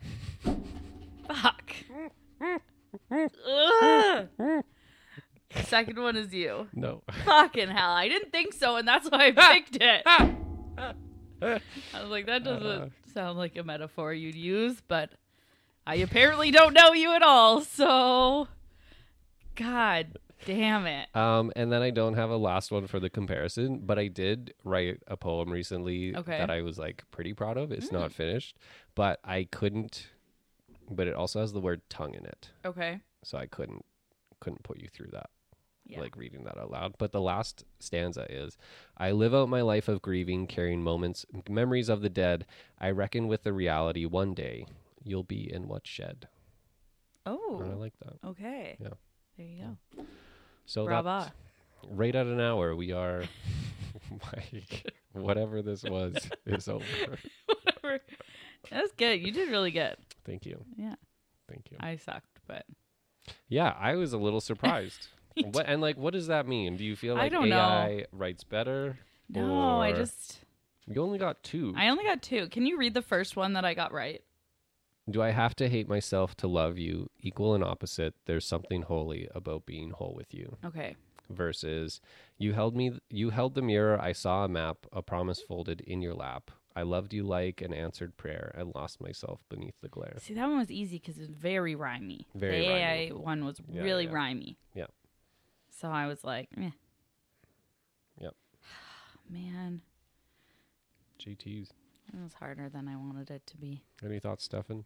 Ugh. Second one is you. No. Fucking hell. I didn't think so, and that's why I picked it. I was like, that doesn't sound like a metaphor you'd use, but I apparently don't know you at all, so... God Damn it. And then I don't have a last one for the comparison, but I did write a poem recently Okay. that I was like pretty proud of. It's not finished, but I couldn't. But it also has the word tongue in it, Okay. so I couldn't put you through that. Yeah. Like reading that out loud. But the last stanza is, I live out my life of grieving, carrying memories of the dead. I reckon with the reality one day you'll be in what's shed. Oh. And I like that. Okay. Yeah. There you go. So Brava. that's right at an hour. We are like, whatever this was is over. Whatever. That's good. You did really good. Thank you. Yeah. Thank you. I sucked, but Yeah, I was a little surprised. What does that mean? Do you feel I like don't know. AI writes better? no, Or- You only got 2. I only got 2. Can you read the first one that I got right? Do I have to hate myself to love you? Equal and opposite. There's something holy about being whole with you. Okay. Versus, you held the mirror. I saw a map, a promise folded in your lap. I loved you like an answered prayer and lost myself beneath the glare. See, that one was easy because it's very rhymey. Very the rhymey. AI one was Yeah, really yeah. rhymey. Yeah. So I was like, eh. Yep. Man, GTs. it was harder than I wanted it to be. Any thoughts, Stefan?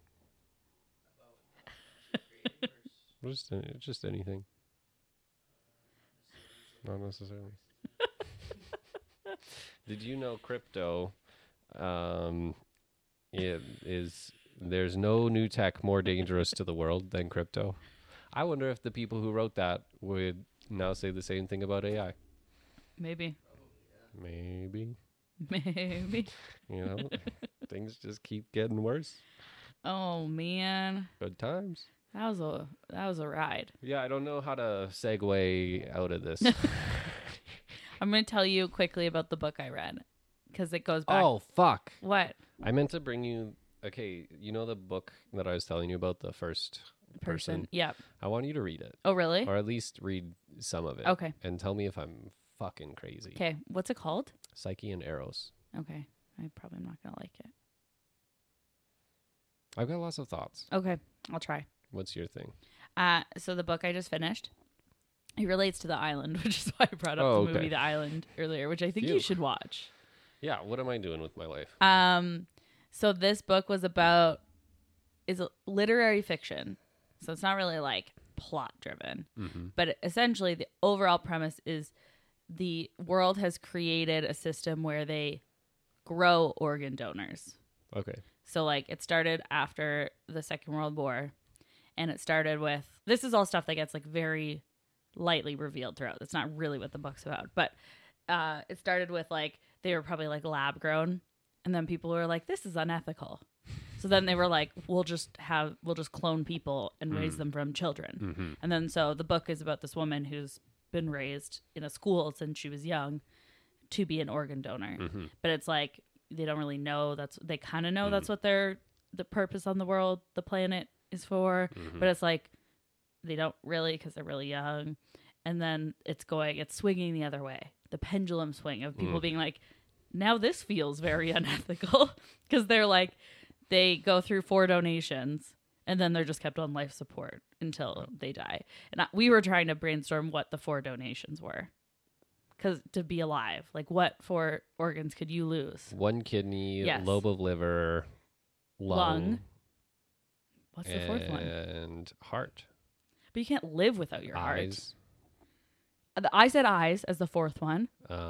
Just anything. Not necessarily. Did you know crypto? There's no new tech more dangerous to the world than crypto. I wonder if the people who wrote that would now say the same thing about AI. Maybe. Maybe. Maybe. You know, things just keep getting worse. Oh man, Good times. that was a ride. Yeah, I don't know how to segue out of this. I'm gonna tell you quickly about the book I read because it goes back. Oh, fuck. What I meant to bring you. Okay, you know the book that I was telling you about, the first person? Yeah. I want you to read it, Oh really? or at least read some of it. Okay. And tell me if I'm fucking crazy. Okay. What's it called? Psyche and Eros. Okay. I probably am not gonna like it. I've got lots of thoughts. Okay, I'll try. What's your thing? So the book I just finished, it relates to The Island, which is why I brought up Oh, the okay. movie The Island earlier, which I think Phew. you should watch. Yeah, what am I doing with my life? So this book is a literary fiction. So it's not really like plot driven, but essentially the overall premise is the world has created a system where they grow organ donors. Okay. So like it started after the Second World War, and it started with, this is all stuff that gets like very lightly revealed throughout. That's not really what the book's about, but it started with like they were probably like lab grown, and then people were like, this is unethical. So then they were like, we'll just clone people and raise them from children. And then so the book is about this woman who's been raised in a school since she was young to be an organ donor. But it's like they don't really know they kind of know that's what the purpose on the planet is for, but it's like they don't really because they're really young. And then it's swinging the other way, the pendulum swing of people being like, now this feels very unethical because they're like, they go through 4 donations and then they're just kept on life support until they die. And we were trying to brainstorm what the 4 donations were. Because to be alive, like what 4 organs could you lose? 1 kidney, Yes. lobe of liver, lung. What's the 4th one? And heart. But you can't live without your Eyes. heart. I said eyes as the 4th one.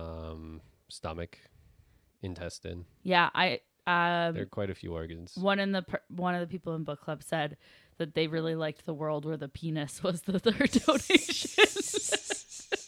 Stomach. Intestine. Yeah, There are quite a few organs. one of the people in book club said that they really liked the world where the penis was the 3rd donation.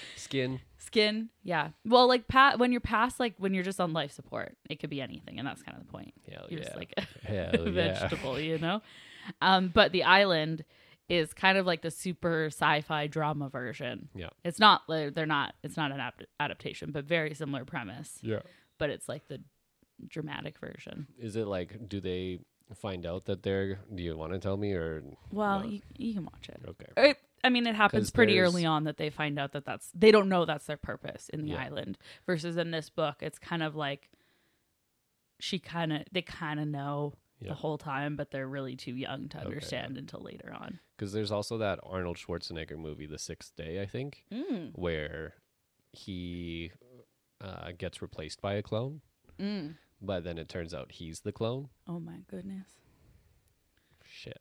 Skin, yeah. Well, like when you're past, like when you're just on life support, it could be anything, and that's kind of the point. Hell You're yeah. just like Hell a vegetable, you know. But The Island is kind of like the super sci-fi drama version. Yeah. It's not. It's not an adaptation, but very similar premise. Yeah. But it's like the dramatic version. Is it like, do they find out that do you want to tell me or? Well, what? you can watch it. Okay. I mean, it happens 'Cause pretty there's- early on that they find out that they don't know that's their purpose in the Yeah. island. Versus in this book, it's kind of like they kind of know, Yeah. the whole time, but they're really too young to Okay, understand until later on. Because there's also that Arnold Schwarzenegger movie, The Sixth Day, I think, where he gets replaced by a clone, but then it turns out he's the clone. Oh my goodness. Shit.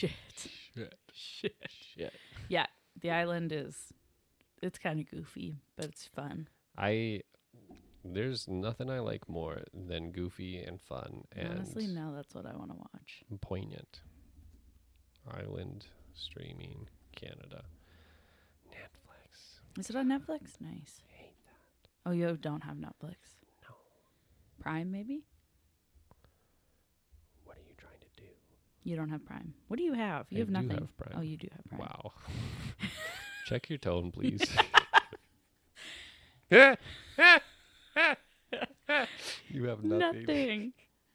Yeah, the island it's kind of goofy, but it's fun. There's nothing I like more than goofy and fun and Honestly, now that's what I want to watch. poignant. Island streaming Canada. Netflix. Is it on Netflix? Nice. Hate that. Oh, you don't have Netflix? No. Prime, maybe? What are you trying to do? You don't have Prime. What do you have? You I have do nothing. have Prime. Oh, you do have Prime. Wow. Check your tone, please. You have nothing.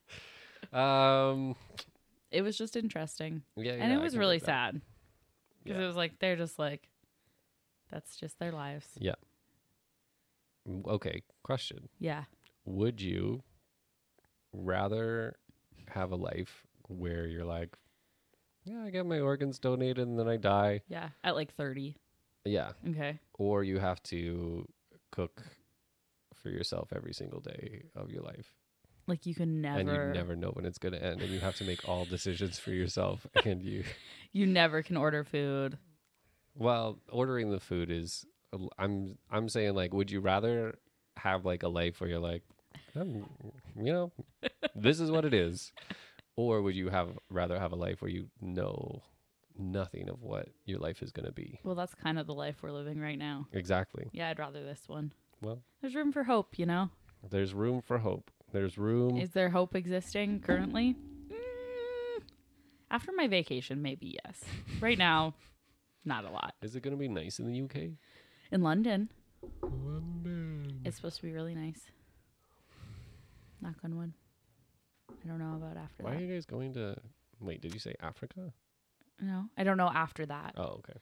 It was just interesting. Yeah, And it was really sad. sad. Because it was like, they're just like, that's just their lives. Yeah. Okay, question. Yeah. Would you rather have a life where you're like, yeah, I get my organs donated and then I die? Yeah. At like 30. Yeah. Okay. Or you have to cook for yourself every single day of your life. Like you can never. And you never know when it's going to end. And you have to make all decisions for yourself. And You never can order food. Well, ordering the food is, I'm saying, like, would you rather have like a life where you're like, this is what it is, or would you rather have a life where you know nothing of what your life is going to be? Well, that's kind of the life we're living right now. Exactly. Yeah, I'd rather this one. Well, There's room for hope, you know? there's room for hope. There's room. Is there hope existing currently? After my vacation, maybe yes. Right now, not a lot. Is it going to be nice in the UK? In London, London. it's supposed to be really nice. Knock on wood. I don't know about after Why that. are you guys going to? Wait, did you say Africa? No, I don't know after that. Oh, okay.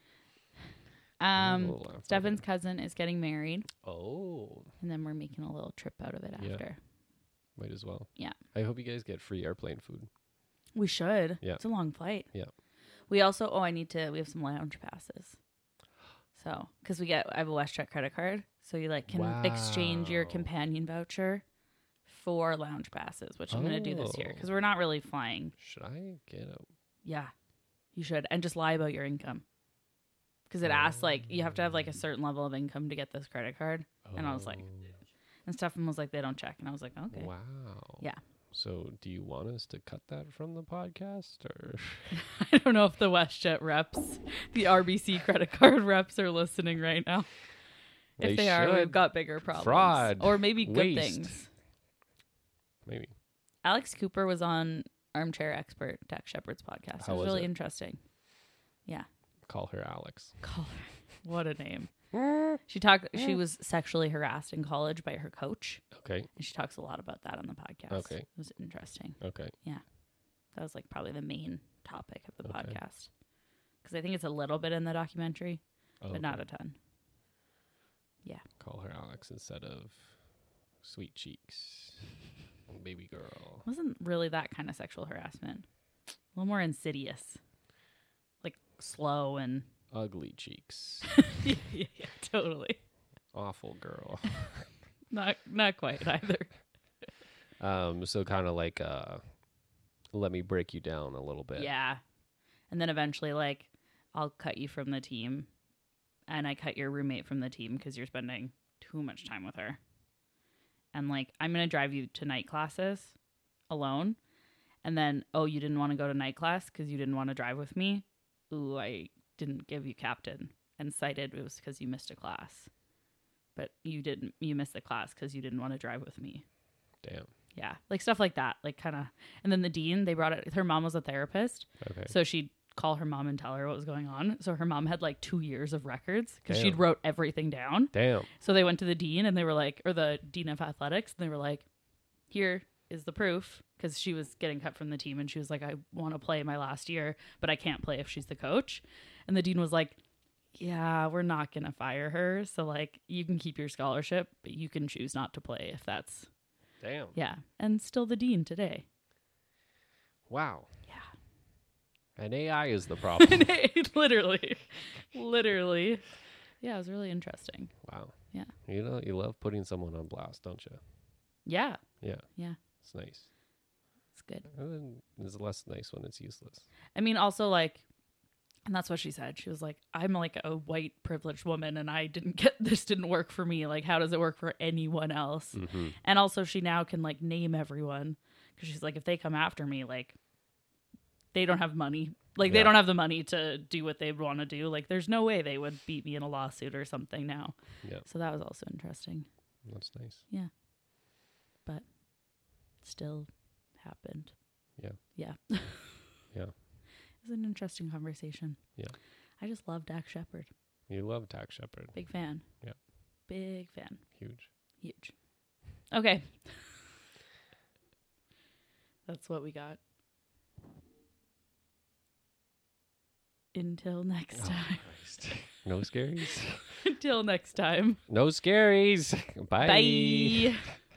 A little after Stefan's cousin is getting married, Oh, and then we're making a little trip out of it Yeah. after. might as well. Yeah. I hope you guys get free airplane food. We should. Yeah. It's a long flight. Yeah. We also, we have some lounge passes. So, because I have a WestJet credit card. So you can exchange your Wow. companion voucher for lounge passes, which I'm going to do this year Oh. because we're not really flying. Should I get a? Yeah, you should. And just lie about your income. Because it asks, you have to have a certain level of income to get this credit card. And I was like, and Stefan was like, they don't check. And I was like, okay. Wow. Yeah. So, do you want us to cut that from the podcast, or? I don't know if the WestJet reps, the RBC credit card reps are listening right now. If they are, we've should. got bigger problems. Fraud. Or maybe good Waste. things. Maybe. Alex Cooper was on Armchair Expert, Dax Shepard's podcast. How it was was really it? interesting. Yeah. Call her Alex. Call her. What a name. She was sexually harassed in college by her coach. Okay. And she talks a lot about that on the podcast. Okay. It was interesting. Okay. That was probably the main topic of the Okay. podcast. Because I think it's a little bit in the documentary, Oh, but not a ton. Call her Alex instead of Sweet Cheeks, baby girl. It wasn't really that kind of sexual harassment. A little more insidious. Slow and... Ugly Cheeks. yeah, totally. Awful girl. Not quite either. So kind of let me break you down a little bit. Yeah. And then eventually, I'll cut you from the team. And I cut your roommate from the team because you're spending too much time with her. And, I'm going to drive you to night classes alone. And then, you didn't want to go to night class because you didn't want to drive with me. Ooh, I didn't give you captain. And cited it was because you missed a class. But you missed the class because you didn't want to drive with me. Damn. Yeah, stuff like that, kind of. And then the dean, they brought it. Her mom was a therapist, Okay. so she'd call her mom and tell her what was going on. So her mom had 2 years of records because she'd Damn. wrote everything down. Damn. So they went to the dean and they were or the dean of athletics, and they were like, "Here is the proof," because she was getting cut from the team, and she was like, "I want to play my last year, but I can't play if she's the coach." And the dean was like, "Yeah, we're not gonna fire her. So you can keep your scholarship, but you can choose not to play if that's." Damn. Yeah, and still the dean today. Wow. Yeah. And AI is the problem. Literally. Yeah, it was really interesting. Wow. Yeah. You know, you love putting someone on blast, don't you? Yeah. Yeah. Yeah. It's nice. It's good. And then it's less nice when it's useless. I mean, also, like, and that's what she said. She was like, I'm like a white privileged woman and this didn't work for me. Like, how does it work for anyone else? Mm-hmm. And also she now can like name everyone because she's like, if they come after me, like they don't have money. Like they don't have the money to do what they want to do. Like there's no way they would beat me in a lawsuit or something now. Yeah. So that was also interesting. That's nice. Yeah. But still happened. Yeah. Yeah. Yeah. It was an interesting conversation. Yeah. I just love Dax Shepard. You love Dax Shepard. Big fan. Yeah. Big fan. Huge. Okay. That's what we got. Until next time. Christ. No scaries. Until next time. No scaries. Bye. Bye.